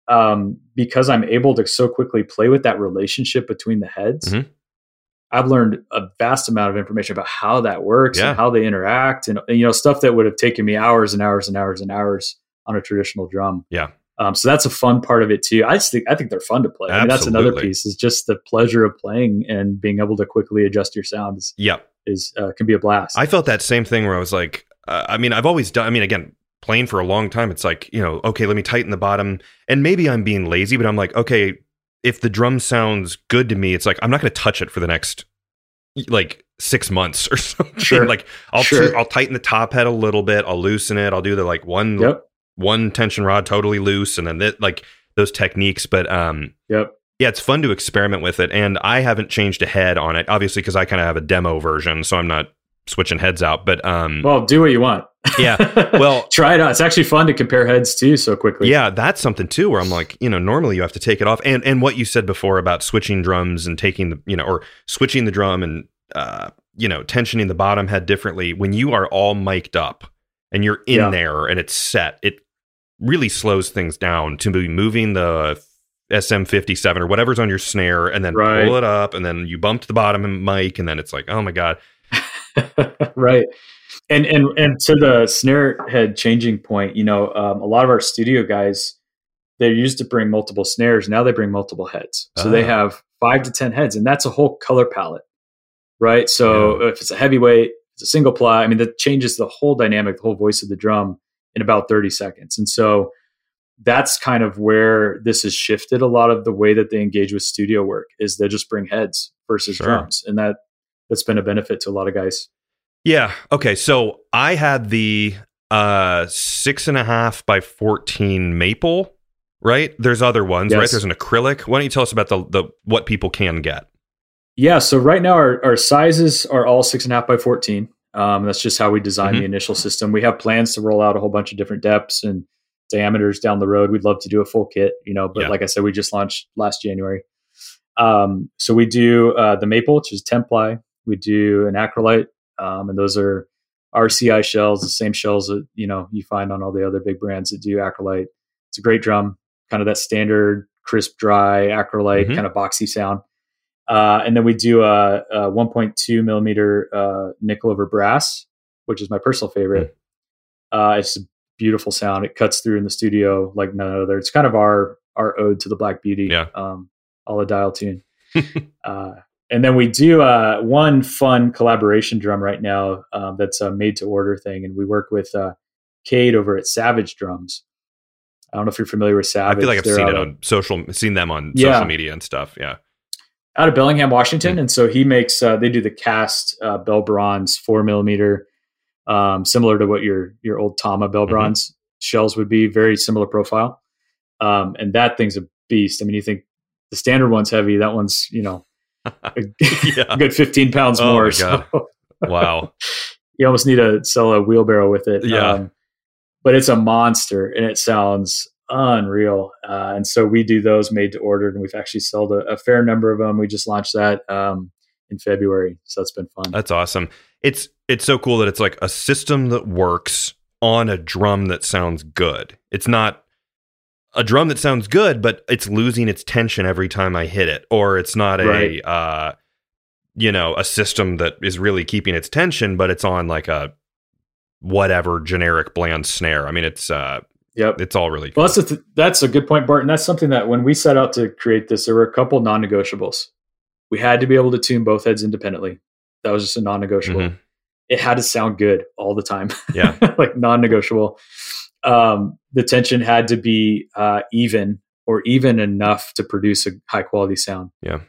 Speaker 2: um, because I'm able to so quickly play with that relationship between the heads, mm-hmm. I've learned a vast amount of information about how that works yeah. and how they interact and, and, you know, stuff that would have taken me hours and hours and hours and hours on a traditional drum.
Speaker 1: Yeah.
Speaker 2: Um, so that's a fun part of it too. I just think, I think they're fun to play. I mean, that's another piece is just the pleasure of playing and being able to quickly adjust your sounds.
Speaker 1: Yeah.
Speaker 2: Is, uh, can be a blast.
Speaker 1: I felt that same thing where I was like, uh, I mean, I've always done, I mean, again, playing for a long time, it's like, you know, okay, let me tighten the bottom and maybe I'm being lazy, but I'm like, okay, if the drum sounds good to me, it's like, I'm not going to touch it for the next like six months or something.
Speaker 2: Sure.
Speaker 1: Like I'll,
Speaker 2: sure.
Speaker 1: t- I'll tighten the top head a little bit. I'll loosen it. I'll do the like one,
Speaker 2: yep.
Speaker 1: one tension rod totally loose. And then that, like those techniques, but, um,
Speaker 2: yep.
Speaker 1: yeah, it's fun to experiment with it. And I haven't changed a head on it, obviously, cause I kind of have a demo version, so I'm not switching heads out, but, um,
Speaker 2: well, do what you want.
Speaker 1: Yeah. Well,
Speaker 2: try it out. It's actually fun to compare heads too so quickly.
Speaker 1: Yeah, that's something too where I'm like, you know, normally you have to take it off. And and what you said before about switching drums and taking the, you know, or switching the drum and uh, you know, tensioning the bottom head differently. When you are all mic'd up and you're in yeah. there and it's set, it really slows things down to be moving the S M fifty-seven or whatever's on your snare and then right. pull it up and then you bump to the bottom mic and then it's like, oh my God.
Speaker 2: Right. And and and to the snare head changing point, you know, um, a lot of our studio guys, they used to bring multiple snares. Now they bring multiple heads. So oh. they have five to ten heads, and that's a whole color palette, right? So yeah. if it's a heavyweight, it's a single ply. I mean, that changes the whole dynamic, the whole voice of the drum in about thirty seconds. And so that's kind of where this has shifted a lot of the way that they engage with studio work is they just bring heads versus sure. drums. And that that's been a benefit to a lot of guys.
Speaker 1: Yeah. Okay. So I had the uh, six and a half by fourteen maple, right? There's other ones, yes. right? There's an acrylic. Why don't you tell us about the, the what people can get?
Speaker 2: Yeah. So right now our, our sizes are all six and a half by fourteen. Um, that's just how we designed mm-hmm. the initial system. We have plans to roll out a whole bunch of different depths and diameters down the road. We'd love to do a full kit, you know, but yeah. like I said, we just launched last January. Um, so we do uh, the maple, which is ten ply. We do an acrylite. Um, and those are R C I shells, the same shells that, you know, you find on all the other big brands that do acrylite. It's a great drum, kind of that standard crisp, dry acrylite mm-hmm. kind of boxy sound. Uh, and then we do a, a one point two millimeter uh, nickel over brass, which is my personal favorite. Mm-hmm. Uh, it's a beautiful sound. It cuts through in the studio like none other. It's kind of our our ode to the Black Beauty,
Speaker 1: yeah.
Speaker 2: um, all a dial tune. uh, And then we do uh, one fun collaboration drum right now um, that's a made to order thing. And we work with uh, Cade over at Savage Drums. I don't know if you're familiar with Savage.
Speaker 1: I feel like I've
Speaker 2: They're
Speaker 1: seen it
Speaker 2: of,
Speaker 1: on social, seen them on
Speaker 2: yeah.
Speaker 1: social media and stuff. Yeah.
Speaker 2: Out of Bellingham, Washington.
Speaker 1: Mm.
Speaker 2: And so he makes, uh, they do the cast uh, Bell Bronze four millimeter, um, similar to what your, your old Tama Bell Bronze mm-hmm. shells would be, very similar profile. Um, and that thing's a beast. I mean, you think the standard one's heavy, that one's, you know, a, yeah. a good fifteen pounds
Speaker 1: oh
Speaker 2: more.
Speaker 1: My
Speaker 2: so
Speaker 1: God. Wow.
Speaker 2: You almost need to sell a wheelbarrow with it.
Speaker 1: Yeah.
Speaker 2: Um, but it's a monster and it sounds unreal. Uh, and so we do those made to order, and we've actually sold a, a fair number of them. We just launched that um, in February. So it's been fun.
Speaker 1: That's awesome. It's, it's so cool that it's like a system that works on a drum that sounds good. It's not a drum that sounds good, but it's losing its tension every time I hit it, or it's not
Speaker 2: right.
Speaker 1: a, uh, you know, a system that is really keeping its tension, but it's on like a whatever generic bland snare. I mean, it's, uh,
Speaker 2: yep.
Speaker 1: it's all really cool.
Speaker 2: Well, that's a, th- that's a good point, Barton. That's something that when we set out to create this, there were a couple non-negotiables. We had to be able to tune both heads independently. That was just a non-negotiable. Mm-hmm. It had to sound good all the time.
Speaker 1: Yeah.
Speaker 2: Like non-negotiable. Um, the tension had to be uh, even or even enough to produce a high quality sound.
Speaker 1: Yeah.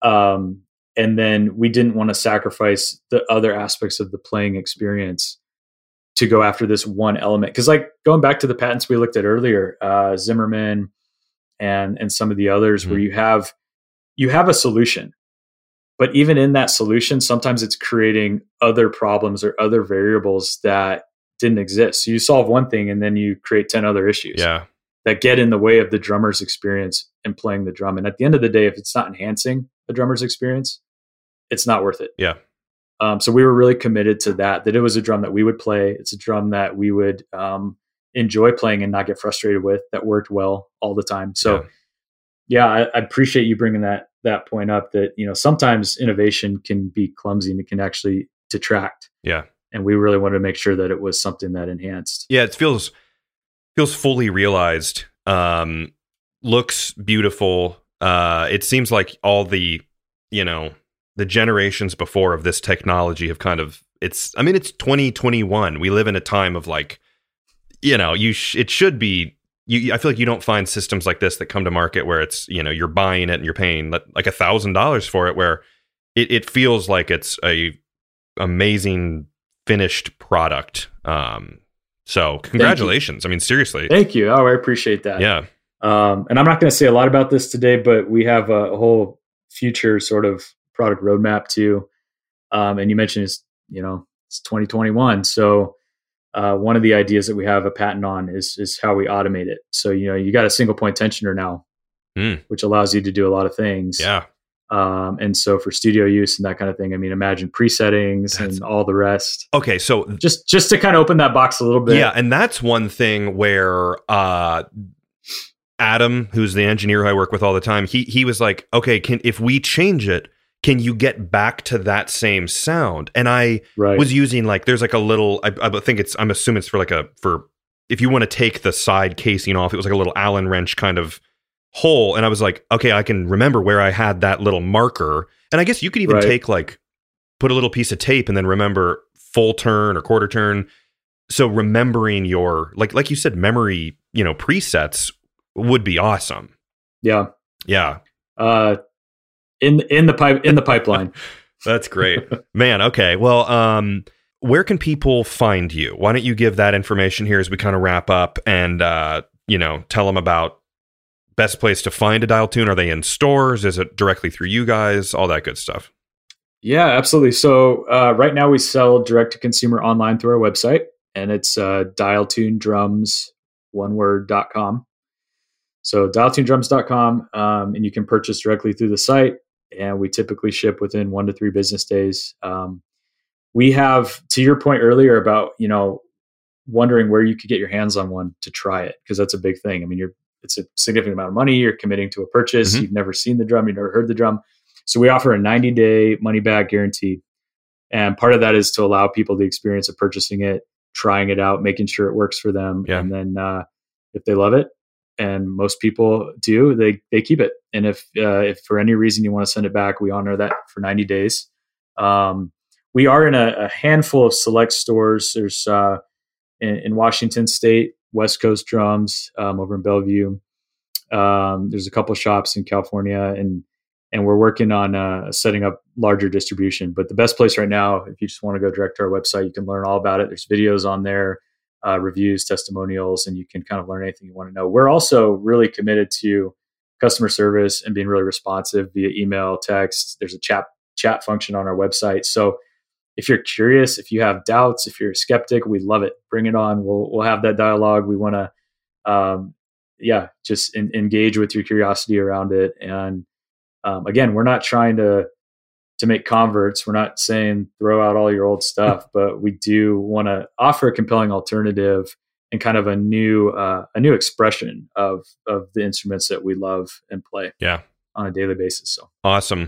Speaker 2: Um, and then we didn't want to sacrifice the other aspects of the playing experience to go after this one element. Cause like going back to the patents we looked at earlier, uh, Zimmerman and, and some of the others mm-hmm. where you have, you have a solution, but even in that solution, sometimes it's creating other problems or other variables that didn't exist. So you solve one thing and then you create ten other issues
Speaker 1: yeah.
Speaker 2: that get in the way of the drummer's experience in playing the drum. And at the end of the day, if it's not enhancing the drummer's experience, it's not worth it.
Speaker 1: Yeah.
Speaker 2: Um, so we were really committed to that, that it was a drum that we would play. It's a drum that we would um, enjoy playing and not get frustrated with, that worked well all the time. So yeah, yeah I, I appreciate you bringing that, that point up, that, you know, sometimes innovation can be clumsy and it can actually detract.
Speaker 1: Yeah.
Speaker 2: And we really wanted to make sure that it was something that enhanced.
Speaker 1: Yeah, it feels feels fully realized. Um, looks beautiful. Uh, it seems like all the, you know, the generations before of this technology have kind of. It's. I mean, it's twenty twenty-one. We live in a time of like, you know, you. Sh- it should be. You. I feel like you don't find systems like this that come to market where it's, you know, you're buying it and you're paying like a thousand dollars for it. Where it, it feels like it's a amazing finished product. Um, so congratulations. I mean, seriously.
Speaker 2: Thank you. Oh, I appreciate that.
Speaker 1: Yeah.
Speaker 2: Um, and I'm not going to say a lot about this today, but we have a, a whole future sort of product roadmap too. Um, and you mentioned it's, you know, it's twenty twenty-one. So uh, one of the ideas that we have a patent on is, is how we automate it. So, you know, you got a single point tensioner now,
Speaker 1: mm.
Speaker 2: which allows you to do a lot of things.
Speaker 1: Yeah.
Speaker 2: Um, and so for studio use and that kind of thing, I mean, imagine presettings that's, and all the rest.
Speaker 1: Okay. So
Speaker 2: just, just to kind of open that box a little bit.
Speaker 1: Yeah. And that's one thing where, uh, Adam, who's the engineer who I work with all the time, he, he was like, okay, can, if we change it, can you get back to that same sound? And I
Speaker 2: right.
Speaker 1: was using like, there's like a little, I, I think it's, I'm assuming it's for like a, for, if you want to take the side casing off, it was like a little Allen wrench kind of hole. And I was like, okay, I can remember where I had that little marker. And I guess you could even
Speaker 2: right.
Speaker 1: take like, put a little piece of tape and then remember full turn or quarter turn. So remembering your, like, like you said, memory, you know, presets would be awesome.
Speaker 2: Yeah.
Speaker 1: Yeah.
Speaker 2: Uh, in, in the pipe, in the pipeline.
Speaker 1: That's great, man. Okay. Well, um, where can people find you? Why don't you give that information here as we kind of wrap up and, uh, you know, tell them about best place to find a dial tune. Are they in stores? Is it directly through you guys? All that good stuff.
Speaker 2: Yeah, absolutely. So uh, right now we sell direct to consumer online through our website, and it's uh, dial tune drums, one word, dot com. So dial tune drums dot com, um, and you can purchase directly through the site. And we typically ship within one to three business days. Um, we have, to your point earlier about, you know, wondering where you could get your hands on one to try it, because that's a big thing. I mean, you're it's a significant amount of money. You're committing to a purchase. Mm-hmm. You've never seen the drum. You've never heard the drum. So we offer a ninety day money back guarantee. And part of that is to allow people the experience of purchasing it, trying it out, making sure it works for them.
Speaker 1: Yeah.
Speaker 2: And then uh, if they love it, and most people do, they they keep it. And if uh, if for any reason you want to send it back, we honor that for ninety days. Um, we are in a, a handful of select stores. There's uh, in, in Washington State, West Coast Drums um, over in Bellevue. Um, there's a couple shops in California, and and we're working on uh, setting up larger distribution. But the best place right now, if you just want to go direct to our website, you can learn all about it. There's videos on there, uh, reviews, testimonials, and you can kind of learn anything you want to know. We're also really committed to customer service and being really responsive via email, text. There's a chat chat function on our website. So if you're curious, if you have doubts, if you're a skeptic, we love it. Bring it on. We'll we'll have that dialogue. We want to, um, yeah, just in, engage with your curiosity around it. And um, again, we're not trying to to make converts. We're not saying throw out all your old stuff, but we do want to offer a compelling alternative and kind of a new uh, a new expression of of the instruments that we love and play.
Speaker 1: Yeah,
Speaker 2: on a daily basis. So
Speaker 1: awesome.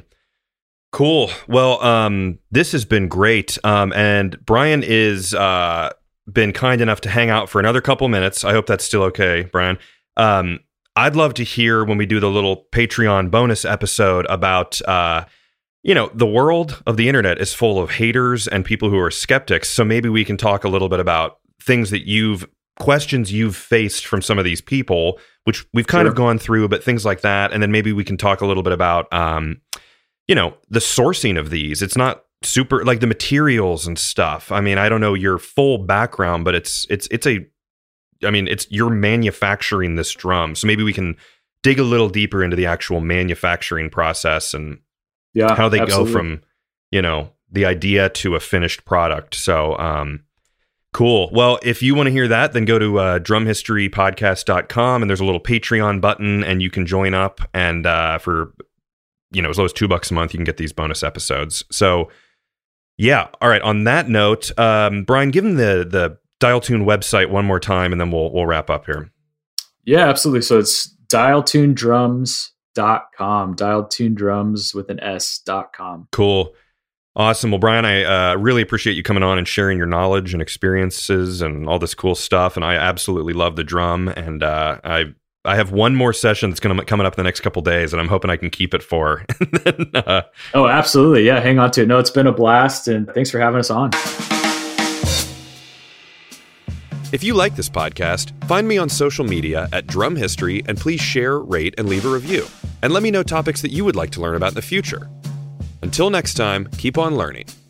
Speaker 1: Cool. Well, um, this has been great. Um, and Brian is uh, been kind enough to hang out for another couple minutes. I hope that's still okay, Brian. Um, I'd love to hear when we do the little Patreon bonus episode about, uh, you know, the world of the internet is full of haters and people who are skeptics. So maybe we can talk a little bit about things that you've, questions you've faced from some of these people, which we've kind
Speaker 2: Sure.
Speaker 1: of gone through, but things like that. And then maybe we can talk a little bit about, um, you know, the sourcing of these. It's not super like the materials and stuff. I mean, I don't know your full background, but it's it's it's a I mean, it's you're manufacturing this drum. So maybe we can dig a little deeper into the actual manufacturing process and
Speaker 2: yeah,
Speaker 1: how they
Speaker 2: absolutely.
Speaker 1: go from, you know, the idea to a finished product. So um cool. Well, if you want to hear that, then go to uh, drum history podcast dot com and there's a little Patreon button and you can join up, and uh for you know, as low as two bucks a month, you can get these bonus episodes. So yeah. All right. On that note, um, Brian, give them the, the Dial Tune website one more time, and then we'll, we'll wrap up here.
Speaker 2: Yeah, absolutely. So it's dial tune drums dot com, Dial Tune Drums with an S dot com.
Speaker 1: Cool. Awesome. Well, Brian, I uh, really appreciate you coming on and sharing your knowledge and experiences and all this cool stuff. And I absolutely love the drum. And uh, I, I have one more session that's going to coming up in the next couple days, and I'm hoping I can keep it for. then, uh,
Speaker 2: oh, absolutely. Yeah. Hang on to it. No, it's been a blast, and thanks for having us on.
Speaker 3: If you like this podcast, find me on social media at Drum History, and please share, rate, and leave a review. And let me know topics that you would like to learn about in the future. Until next time, keep on learning.